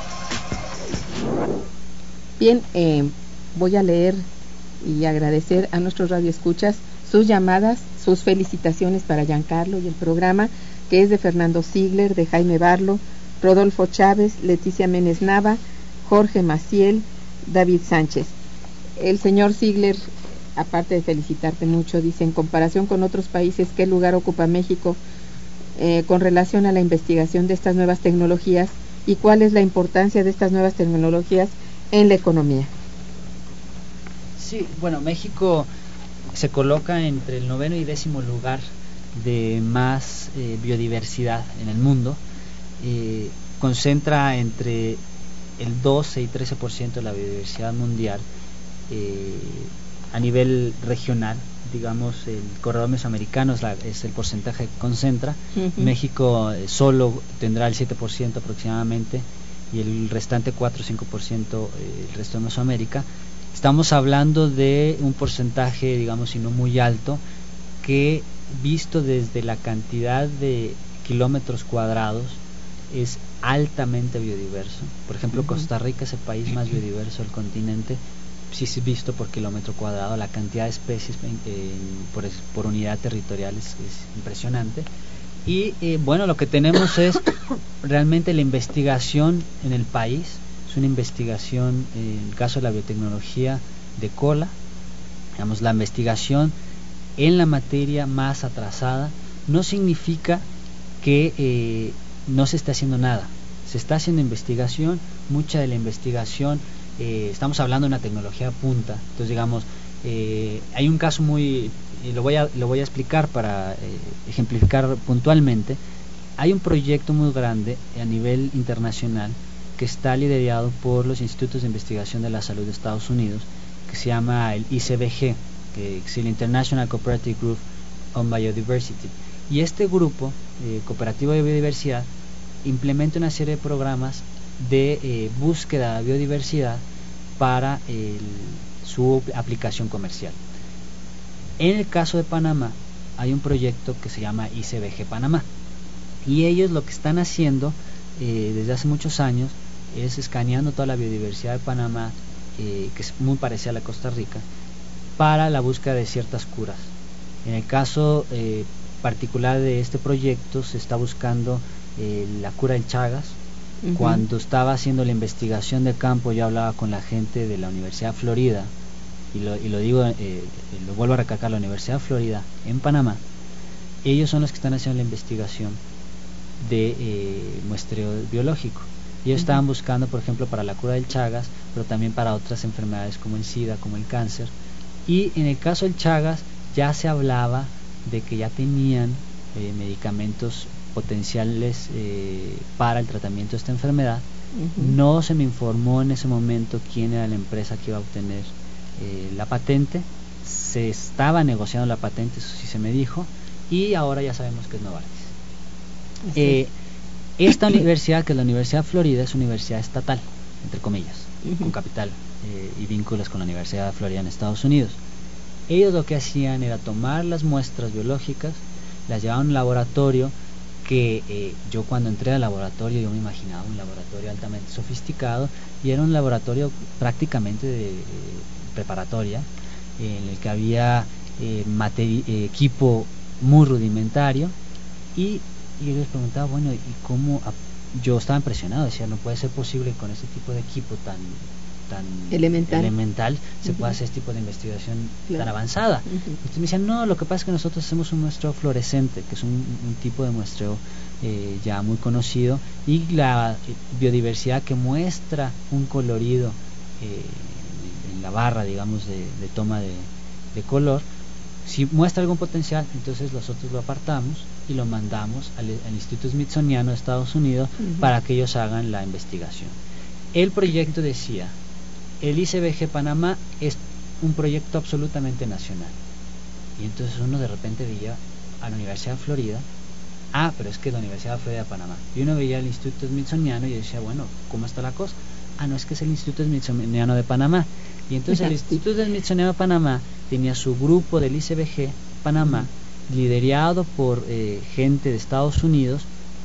Bien, eh, voy a leer y agradecer a nuestros radioescuchas sus llamadas, sus felicitaciones para Giancarlo y el programa, que es de Fernando Ziegler, de Jaime Barlo, Rodolfo Chávez, Leticia Ménez Nava, Jorge Maciel, David Sánchez. El señor Ziegler, aparte de felicitarte mucho, dice, en comparación con otros países, ¿qué lugar ocupa México eh, con relación a la investigación de estas nuevas tecnologías y cuál es la importancia de estas nuevas tecnologías en la economía? Sí, bueno, México se coloca entre el noveno y décimo lugar de más eh, biodiversidad en el mundo. Eh, concentra entre el doce y trece por ciento de la biodiversidad mundial. Eh, a nivel regional, digamos, el corredor mesoamericano es, la, es el porcentaje que concentra. Uh-huh. México eh, solo tendrá el siete por ciento aproximadamente, y el restante cuatro o cinco por ciento eh, el resto de Mesoamérica. Estamos hablando de un porcentaje, digamos, si no muy alto, que visto desde la cantidad de kilómetros cuadrados, es altamente biodiverso. Por ejemplo, uh-huh. Costa Rica es el país más biodiverso del continente, si es visto por kilómetro cuadrado. La cantidad de especies eh, por, por unidad territorial es, es impresionante. Y eh, bueno, lo que tenemos es realmente la investigación en el país. Es una investigación, eh, en el caso de la biotecnología, de cola, digamos, la investigación en la materia más atrasada. No significa que eh, no se está haciendo nada, se está haciendo investigación. Mucha de la investigación, eh, estamos hablando de una tecnología punta. Entonces, digamos, eh, hay un caso muy, y lo voy a, lo voy a explicar para eh, ejemplificar puntualmente. Hay un proyecto muy grande a nivel internacional que está liderado por los Institutos de Investigación de la Salud de Estados Unidos, que se llama el I C B G, que es el International Cooperative Group on Biodiversity. Y este grupo eh, cooperativo de biodiversidad implementa una serie de programas de eh, búsqueda de biodiversidad para el, su aplicación comercial. En el caso de Panamá hay un proyecto que se llama I C B G Panamá, y ellos lo que están haciendo eh, desde hace muchos años es escaneando toda la biodiversidad de Panamá, eh, que es muy parecida a la de Costa Rica, para la búsqueda de ciertas curas. En el caso eh, particular de este proyecto se está buscando eh, la cura del Chagas. Uh-huh. Cuando estaba haciendo la investigación de campo, yo hablaba con la gente de la Universidad de Florida, y lo, y lo digo, eh, lo vuelvo a recalcar, la Universidad de Florida en Panamá. Ellos son los que están haciendo la investigación de eh, muestreo biológico. Ellos uh-huh. estaban buscando, por ejemplo, para la cura del Chagas, pero también para otras enfermedades como el SIDA, como el cáncer. Y en el caso del Chagas ya se hablaba de que ya tenían eh, medicamentos potenciales eh, para el tratamiento de esta enfermedad. Uh-huh. No se me informó en ese momento quién era la empresa que iba a obtener eh, la patente. Se estaba negociando la patente, eso sí se me dijo, y ahora ya sabemos que es Novartis. Eh, esta universidad, que es la Universidad de Florida, es una universidad estatal, entre comillas, uh-huh. con capital eh, y vínculos con la Universidad de Florida en Estados Unidos. Ellos lo que hacían era tomar las muestras biológicas, las llevaban a un laboratorio que eh, yo cuando entré al laboratorio yo me imaginaba un laboratorio altamente sofisticado, y era un laboratorio prácticamente de, de preparatoria, eh, en el que había eh, materi- eh, equipo muy rudimentario, y, y yo les preguntaba, bueno, ¿y cómo? Yo estaba impresionado, decía, no puede ser posible que con ese tipo de equipo tan tan elemental, elemental se uh-huh. puede hacer este tipo de investigación claro. tan avanzada. Uh-huh. Entonces me decían, no, lo que pasa es que nosotros hacemos un muestreo fluorescente, que es un, un tipo de muestreo eh, ya muy conocido, y la biodiversidad que muestra un colorido eh, en la barra, digamos, de, de toma de, de color, si muestra algún potencial, entonces nosotros lo apartamos y lo mandamos al, al Instituto Smithsoniano de Estados Unidos uh-huh. para que ellos hagan la investigación. El proyecto decía, el I C B G Panamá es un proyecto absolutamente nacional, y entonces uno de repente veía a la Universidad de Florida, ah, pero es que la Universidad de Florida de Panamá, y uno veía el Instituto Smithsoniano y decía, bueno, ¿cómo está la cosa? Ah, no, es que es el Instituto Smithsoniano de Panamá. Y entonces el Instituto Smithsoniano de Panamá tenía su grupo del I C B G Panamá, uh-huh. liderado por eh, gente de Estados Unidos,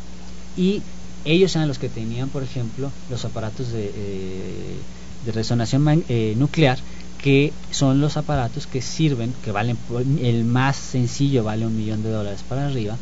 y ellos eran los que tenían, por ejemplo, los aparatos de, eh, de resonancia eh, nuclear, que son los aparatos que sirven, que valen, el más sencillo vale un millón de dólares para arriba,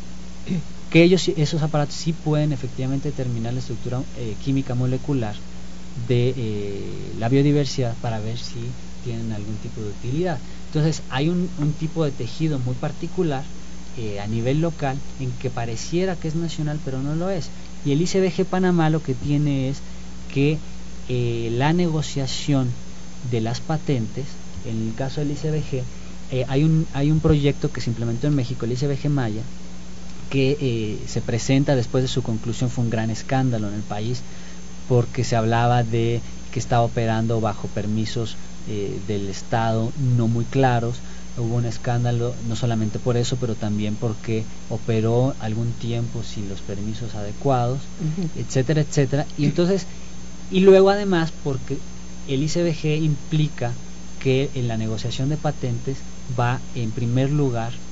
que ellos, esos aparatos sí pueden efectivamente determinar la estructura eh, química molecular de eh, la biodiversidad, para ver si tienen algún tipo de utilidad. Entonces hay un, un tipo de tejido muy particular eh, a nivel local, en que pareciera que es nacional, pero no lo es. Y el I C B G Panamá lo que tiene es que eh, la negociación de las patentes, en el caso del I C B G, eh, hay, un, hay un proyecto que se implementó en México, el I C B G Maya, que eh, se presenta después de su conclusión. Fue un gran escándalo en el país, porque se hablaba de que estaba operando bajo permisos eh, del Estado no muy claros. Hubo un escándalo no solamente por eso, pero también porque operó algún tiempo sin los permisos adecuados, uh-huh. etcétera, etcétera. Y entonces, y luego además porque el I C B G implica que en la negociación de patentes va en primer lugar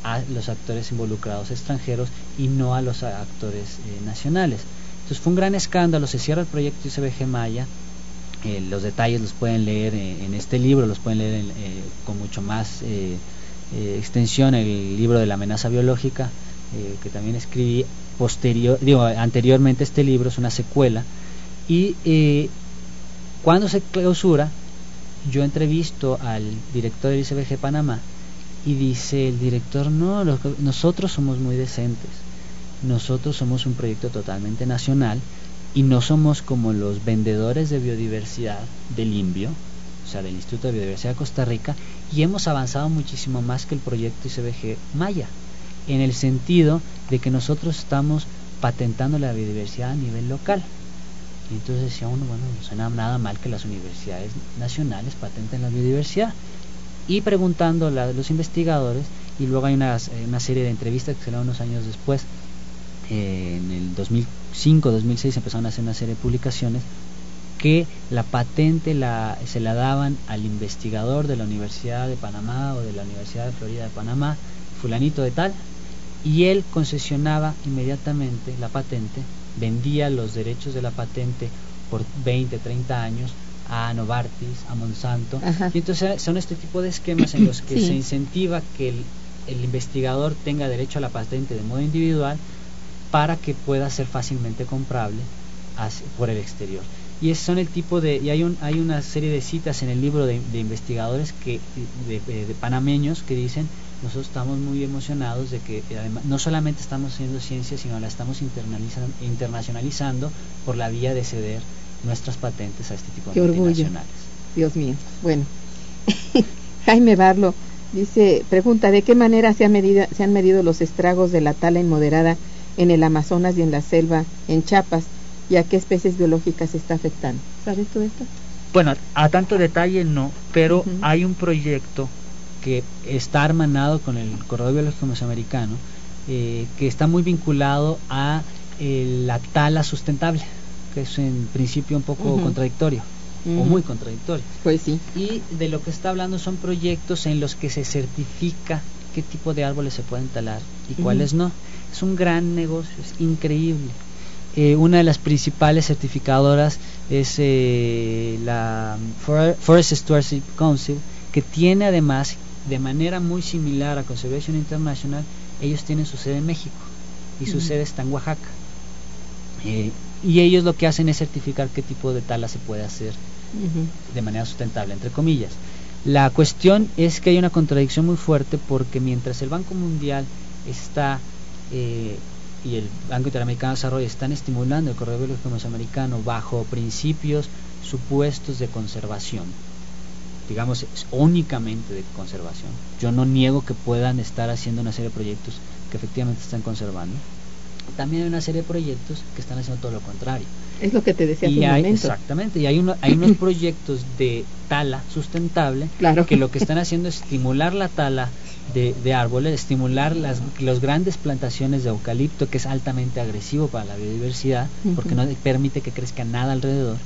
a los actores involucrados extranjeros y no a los actores eh, nacionales. Entonces fue un gran escándalo, se cierra el proyecto I C B G Maya. Eh, los detalles los pueden leer eh, en este libro, los pueden leer en, eh, con mucho más eh, eh, extensión, el libro de la amenaza biológica, eh, que también escribí posterior, digo, anteriormente. Este libro es una secuela, y eh, cuando se clausura, yo entrevisto al director del I C B G Panamá, y dice el director: no, lo, nosotros somos muy decentes, nosotros somos un proyecto totalmente nacional, y no somos como los vendedores de biodiversidad del INBio, o sea, del Instituto de Biodiversidad de Costa Rica, y hemos avanzado muchísimo más que el proyecto I C B G Maya, en el sentido de que nosotros estamos patentando la biodiversidad a nivel local. Y entonces decía uno, bueno, no suena nada mal que las universidades nacionales patenten la biodiversidad. Y preguntando a los investigadores, y luego hay una, una serie de entrevistas que se dan unos años después, eh, en el dos mil cinco, dos mil seis empezaron a hacer una serie de publicaciones, que la patente la, se la daban al investigador de la Universidad de Panamá o de la Universidad de Florida de Panamá, fulanito de tal, y él concesionaba inmediatamente la patente, vendía los derechos de la patente por veinte, treinta años a Novartis, a Monsanto. Ajá. Y entonces son este tipo de esquemas en los que sí. se incentiva que el, el investigador tenga derecho a la patente de modo individual, para que pueda ser fácilmente comprable hacia, por el exterior. Y esos son el tipo de, y hay un hay una serie de citas en el libro de, de investigadores que de, de, de panameños que dicen: nosotros estamos muy emocionados de que además no solamente estamos haciendo ciencia, sino la estamos internacionalizando por la vía de ceder nuestras patentes a este tipo Qué de orgullo. multinacionales. Dios mío. Bueno, Jaime Barlo dice, pregunta: ¿de qué manera se, ha medida, se han medido los estragos de la tala inmoderada en el Amazonas y en la selva en Chiapas, y a qué especies biológicas se está afectando? ¿Sabes tú esto? Bueno, a tanto detalle no, pero uh-huh. hay un proyecto que está hermanado con el Corredor Biológico Mesoamericano, eh, que está muy vinculado a eh, la tala sustentable, que es en principio un poco uh-huh. contradictorio, uh-huh. o muy contradictorio. Pues sí. Y de lo que está hablando son proyectos en los que se certifica qué tipo de árboles se pueden talar y uh-huh. cuáles no. Es un gran negocio, es increíble. Eh, una de las principales certificadoras es eh, la Forest Stewardship Council, que tiene además, de manera muy similar a Conservation International, ellos tienen su sede en México y su uh-huh. sede está en Oaxaca. Eh, y ellos lo que hacen es certificar qué tipo de tala se puede hacer uh-huh. de manera sustentable, entre comillas. La cuestión es que hay una contradicción muy fuerte, porque mientras el Banco Mundial está eh, y el Banco Interamericano de Desarrollo están estimulando el Corredor Biológico Mesoamericano bajo principios supuestos de conservación, digamos únicamente de conservación. Yo no niego que puedan estar haciendo una serie de proyectos que efectivamente están conservando. También hay una serie de proyectos que están haciendo todo lo contrario. Es lo que te decía hace un momento. Exactamente, y hay, uno, hay unos proyectos de tala sustentable claro. que lo que están haciendo es estimular la tala de, de árboles, estimular las los grandes plantaciones de eucalipto, que es altamente agresivo para la biodiversidad, uh-huh. porque no permite que crezca nada alrededor.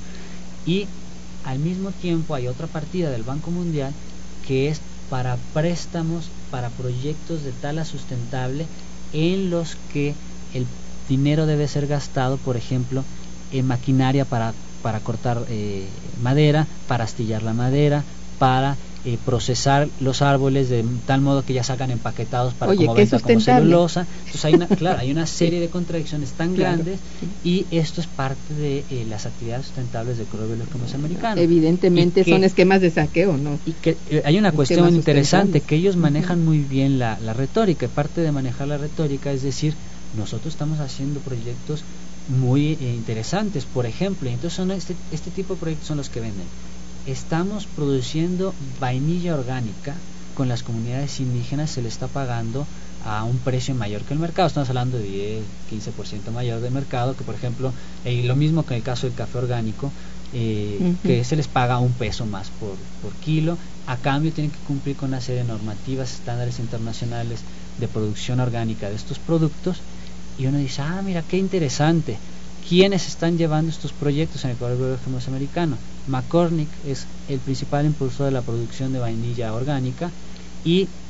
Y al mismo tiempo hay otra partida del Banco Mundial que es para préstamos para proyectos de tala sustentable, en los que el dinero debe ser gastado, por ejemplo, en maquinaria para, para cortar eh, madera, para astillar la madera, para eh, procesar los árboles de tal modo que ya salgan empaquetados para Oye, como venta como celulosa. Entonces hay una, claro, hay una serie de contradicciones tan claro. grandes, y esto es parte de eh, las actividades sustentables del Corredor Biológico Mesoamericano. Evidentemente que, son esquemas de saqueo, ¿no? Y que eh, hay una cuestión interesante, que ellos manejan uh-huh. muy bien la, la retórica, y parte de manejar la retórica es decir, nosotros estamos haciendo proyectos muy eh, interesantes, por ejemplo, y entonces son este, este tipo de proyectos son los que venden. Estamos produciendo vainilla orgánica con las comunidades indígenas, se le está pagando a un precio mayor que el mercado, estamos hablando de diez, quince por ciento mayor del mercado, que por ejemplo, eh, lo mismo que en el caso del café orgánico, eh, uh-huh. que se les paga un peso más por, por kilo, a cambio tienen que cumplir con una serie de normativas, estándares internacionales de producción orgánica de estos productos. Y uno dice, ah, mira, qué interesante. ¿Quiénes están llevando estos proyectos en el Corredor Biológico Mesoamericano? McCormick es el principal impulsor de la producción de vainilla orgánica, y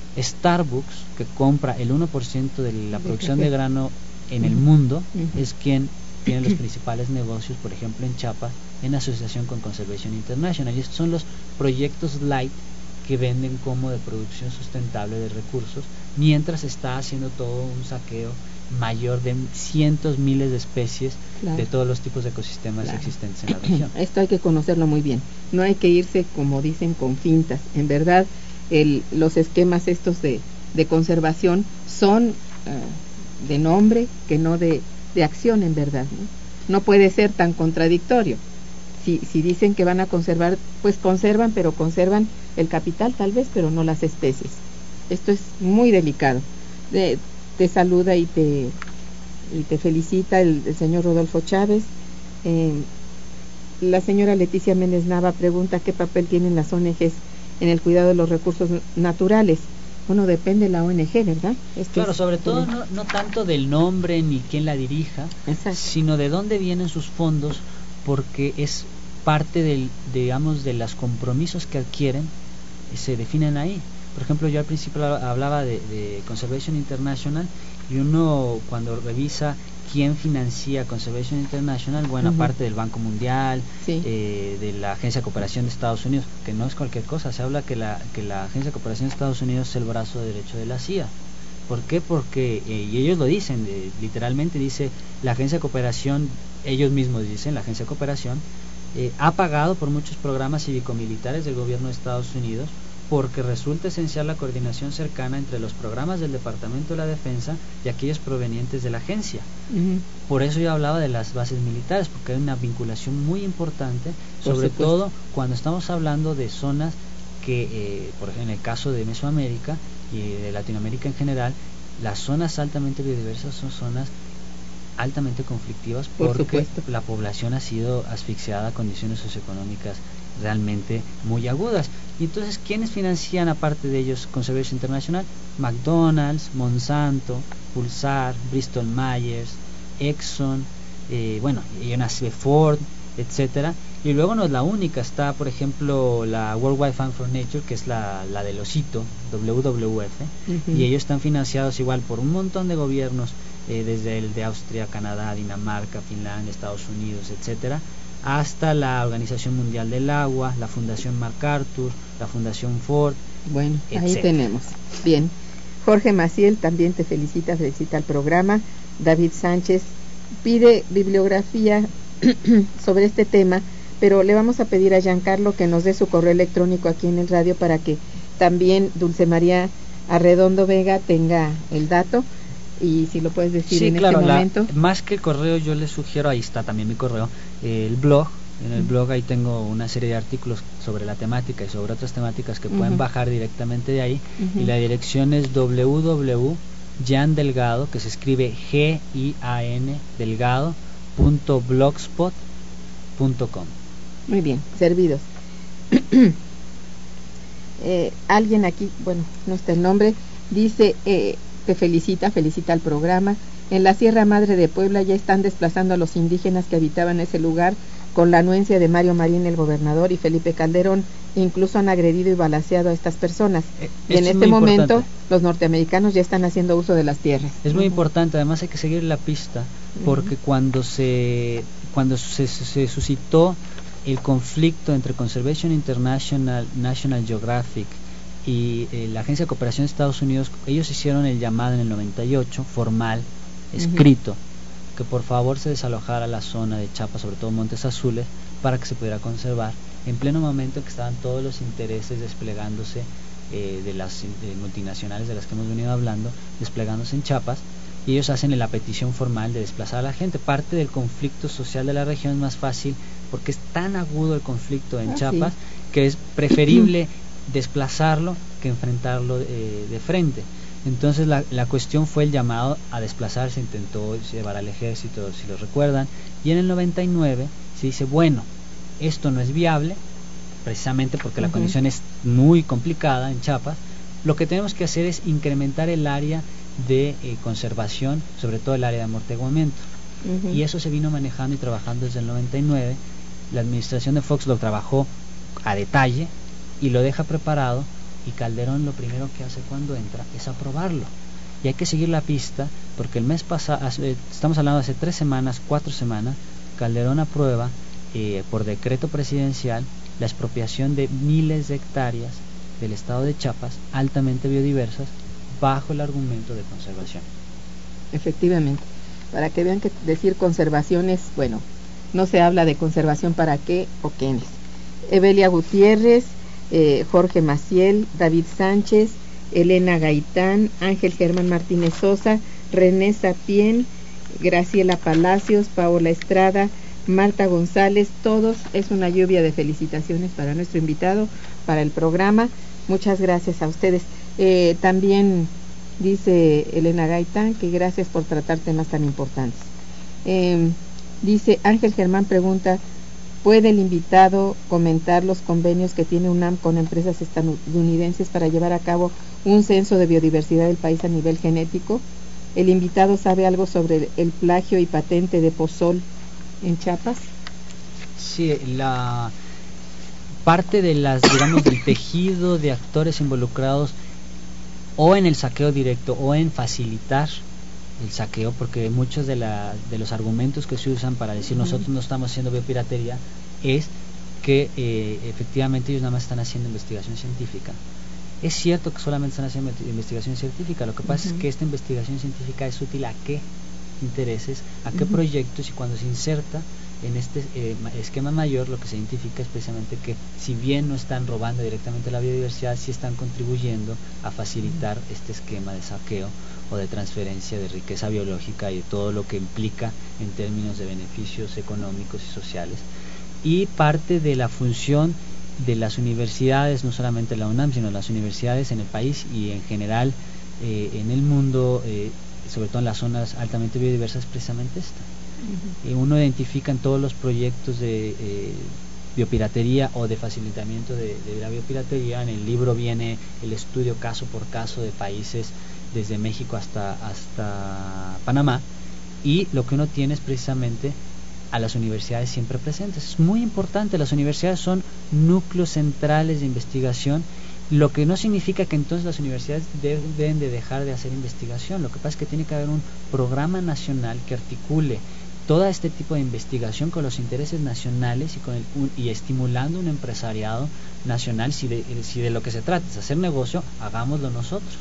Starbucks, que compra el uno por ciento de la producción de grano en el mundo, uh-huh. es quien tiene los principales negocios, por ejemplo en Chiapas, en asociación con Conservation International. Y estos son los proyectos light que venden como de producción sustentable de recursos, mientras está haciendo todo un saqueo mayor de cientos, miles de especies, claro, de todos los tipos de ecosistemas, claro, existentes en la región. Esto hay que conocerlo muy bien. No hay que irse, como dicen, con fintas. En verdad, el, los esquemas estos de, de conservación son uh, de nombre que no de, de acción, en verdad, ¿no? No puede ser tan contradictorio. Si, si dicen que van a conservar, pues conservan, pero conservan el capital tal vez, pero no las especies. Esto es muy delicado. De, te saluda y te, y te felicita el, el señor Rodolfo Chávez. Eh, la señora Leticia Méndez Nava pregunta qué papel tienen las O N Ges en el cuidado de los recursos naturales. Bueno, depende de la O N Ge, ¿verdad? Esto claro, es, sobre todo no, no tanto del nombre ni quién la dirija, exacto, sino de dónde vienen sus fondos, porque es parte del, digamos, de los compromisos que adquieren, se definen ahí. Por ejemplo, yo al principio hablaba de, de Conservation International, y uno cuando revisa quién financia Conservation International, bueno, uh-huh. aparte del Banco Mundial, sí. eh, de la Agencia de Cooperación de Estados Unidos, que no es cualquier cosa, se habla que la, que la Agencia de Cooperación de Estados Unidos es el brazo derecho de la C I A. ¿Por qué? Porque, eh, y ellos lo dicen, eh, literalmente dice la Agencia de Cooperación, ellos mismos dicen, la Agencia de Cooperación, eh, ha pagado por muchos programas cívico-militares del gobierno de Estados Unidos, porque resulta esencial la coordinación cercana entre los programas del Departamento de la Defensa y aquellos provenientes de la agencia. Uh-huh. Por eso yo hablaba de las bases militares, porque hay una vinculación muy importante, sobre todo cuando estamos hablando de zonas que, eh, por ejemplo, en el caso de Mesoamérica y de Latinoamérica en general, las zonas altamente biodiversas son zonas altamente conflictivas, porque por la población ha sido asfixiada a condiciones socioeconómicas realmente muy agudas. Y entonces, ¿quiénes financian aparte de ellos Conservation International? McDonald's, Monsanto, Pulsar, Bristol Myers, Exxon, eh, bueno, y una Ford, etcétera. Y luego no es la única, está por ejemplo la World Wide Fund for Nature, que es la, la del osito, W W F, uh-huh. y ellos están financiados igual por un montón de gobiernos, eh, desde el de Austria, Canadá, Dinamarca, Finlandia, Estados Unidos, etcétera, hasta la Organización Mundial del Agua, la Fundación MacArthur, la Fundación Ford. Bueno, etcétera. Ahí tenemos. Bien. Jorge Maciel también te felicita, felicita al programa. David Sánchez pide bibliografía sobre este tema, pero le vamos a pedir a Giancarlo que nos dé su correo electrónico aquí en el radio para que también Dulce María Arredondo Vega tenga el dato. Y si lo puedes decir, sí, en claro, este momento. La, más que el correo, yo les sugiero, ahí está también mi correo, eh, el blog. En el uh-huh. blog ahí tengo una serie de artículos sobre la temática y sobre otras temáticas que uh-huh. pueden bajar directamente de ahí. Uh-huh. Y la dirección es w w w punto gian delgado, que se escribe G I A N delgado punto blogspot punto com. Muy bien, servidos. eh, alguien aquí, bueno, no está el nombre, dice... Eh, te felicita, felicita al programa. En la Sierra Madre de Puebla ya están desplazando a los indígenas que habitaban ese lugar con la anuencia de Mario Marín, el gobernador, y Felipe Calderón. Incluso han agredido y balaceado a estas personas. Eh, y en este momento importante. Los norteamericanos ya están haciendo uso de las tierras. Es muy uh-huh. importante, además hay que seguir la pista, porque uh-huh. cuando se cuando se, se suscitó el conflicto entre Conservation International, National Geographic y eh, la Agencia de Cooperación de Estados Unidos, ellos hicieron el llamado en el noventa y ocho, formal, escrito, uh-huh. que por favor se desalojara la zona de Chiapas, sobre todo Montes Azules, para que se pudiera conservar, en pleno momento en que estaban todos los intereses desplegándose eh, de las de multinacionales de las que hemos venido hablando, desplegándose en Chiapas, y ellos hacen la petición formal de desplazar a la gente. Parte del conflicto social de la región es más fácil, porque es tan agudo el conflicto en ah, Chiapas, sí. que es preferible desplazarlo que enfrentarlo eh, de frente. Entonces la, la cuestión fue el llamado a desplazarse, intentó llevar al ejército, si lo recuerdan, y en el noventa y nueve se dice, bueno, esto no es viable, precisamente porque uh-huh. la condición es muy complicada en Chiapas. Lo que tenemos que hacer es incrementar el área de eh, conservación, sobre todo el área de amortiguamiento, uh-huh. y eso se vino manejando y trabajando desde el noventa y nueve. La administración de Fox lo trabajó a detalle y lo deja preparado y Calderón lo primero que hace cuando entra es aprobarlo. Y hay que seguir la pista, porque el mes pasado, estamos hablando de hace tres semanas, cuatro semanas, Calderón aprueba eh, por decreto presidencial la expropiación de miles de hectáreas del estado de Chiapas, altamente biodiversas, bajo el argumento de conservación. Efectivamente, para que vean que decir conservación es, bueno, no se habla de conservación para qué o quiénes. Evelia Gutiérrez, eh, Jorge Maciel, David Sánchez, Elena Gaitán, Ángel Germán Martínez Sosa, René Sapien, Graciela Palacios, Paola Estrada, Marta González, todos es una lluvia de felicitaciones para nuestro invitado, para el programa. Muchas gracias a ustedes. Eh, también dice Elena Gaitán que gracias por tratar temas tan importantes. Eh, dice Ángel Germán, pregunta, ¿puede el invitado comentar los convenios que tiene UNAM con empresas estadounidenses para llevar a cabo un censo de biodiversidad del país a nivel genético? ¿El invitado sabe algo sobre el plagio y patente de pozol en Chiapas? Sí, la parte de las, digamos, del tejido de actores involucrados o en el saqueo directo o en facilitar el saqueo, porque muchos de, la, de los argumentos que se usan para decir nosotros no estamos haciendo biopiratería es que eh, efectivamente ellos nada más están haciendo investigación científica. Es cierto que solamente están haciendo investigación científica, lo que pasa uh-huh. es que esta investigación científica es útil a qué intereses, a qué uh-huh. proyectos, y cuando se inserta en este eh, esquema mayor, lo que se identifica es precisamente que si bien no están robando directamente la biodiversidad, sí están contribuyendo a facilitar uh-huh. este esquema de saqueo o de transferencia de riqueza biológica y de todo lo que implica en términos de beneficios económicos y sociales. Y parte de la función de las universidades, no solamente la UNAM, sino las universidades en el país y en general eh, en el mundo, eh, sobre todo en las zonas altamente biodiversas, precisamente esta. Uh-huh. Eh, uno identifica en todos los proyectos de eh, biopiratería o de facilitamiento de, de la biopiratería, en el libro viene el estudio caso por caso de países desde México hasta, hasta Panamá, y lo que uno tiene es precisamente a las universidades siempre presentes. Es muy importante, las universidades son núcleos centrales de investigación, lo que no significa que entonces las universidades deben de dejar de hacer investigación. Lo que pasa es que tiene que haber un programa nacional que articule todo este tipo de investigación con los intereses nacionales y con el, un, y estimulando un empresariado nacional. Si de, si de lo que se trata es hacer negocio, hagámoslo nosotros.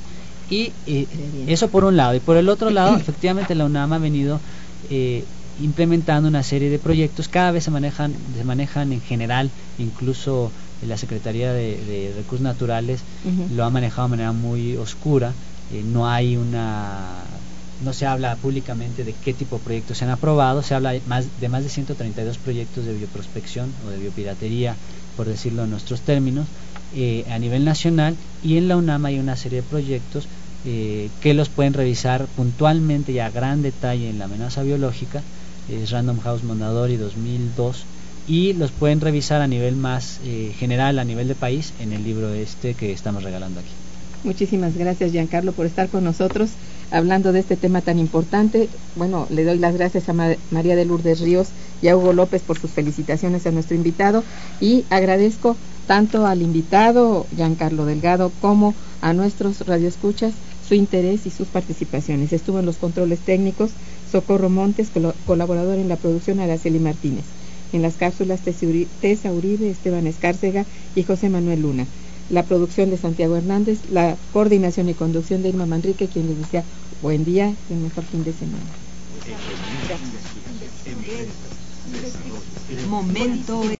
Y eh, eso por un lado, y por el otro lado, efectivamente la UNAM ha venido eh, implementando una serie de proyectos. Cada vez se manejan, se manejan en general, incluso la Secretaría de, de Recursos Naturales uh-huh. lo ha manejado de manera muy oscura. Eh, no hay una, no se habla públicamente de qué tipo de proyectos se han aprobado. Se habla de más de, más de ciento treinta y dos proyectos de bioprospección o de biopiratería, por decirlo en nuestros términos, eh, a nivel nacional, y en la UNAM hay una serie de proyectos eh, que los pueden revisar puntualmente y a gran detalle en la amenaza biológica. Es Random House Mondadori dos mil dos, y los pueden revisar a nivel más eh, general, a nivel de país, en el libro este que estamos regalando aquí. Muchísimas gracias, Giancarlo, por estar con nosotros hablando de este tema tan importante. Bueno, le doy las gracias a Ma- María de Lourdes Ríos y a Hugo López por sus felicitaciones a nuestro invitado, y agradezco tanto al invitado Giancarlo Delgado como a nuestros radioescuchas su interés y sus participaciones. Estuvo en los controles técnicos Socorro Montes, col- colaborador en la producción Araceli Martínez. En las cápsulas Tessa Uribe, Esteban Escárcega y José Manuel Luna. La producción de Santiago Hernández, la coordinación y conducción de Irma Manrique, quien les decía buen día y un mejor fin de semana. Gracias. Momento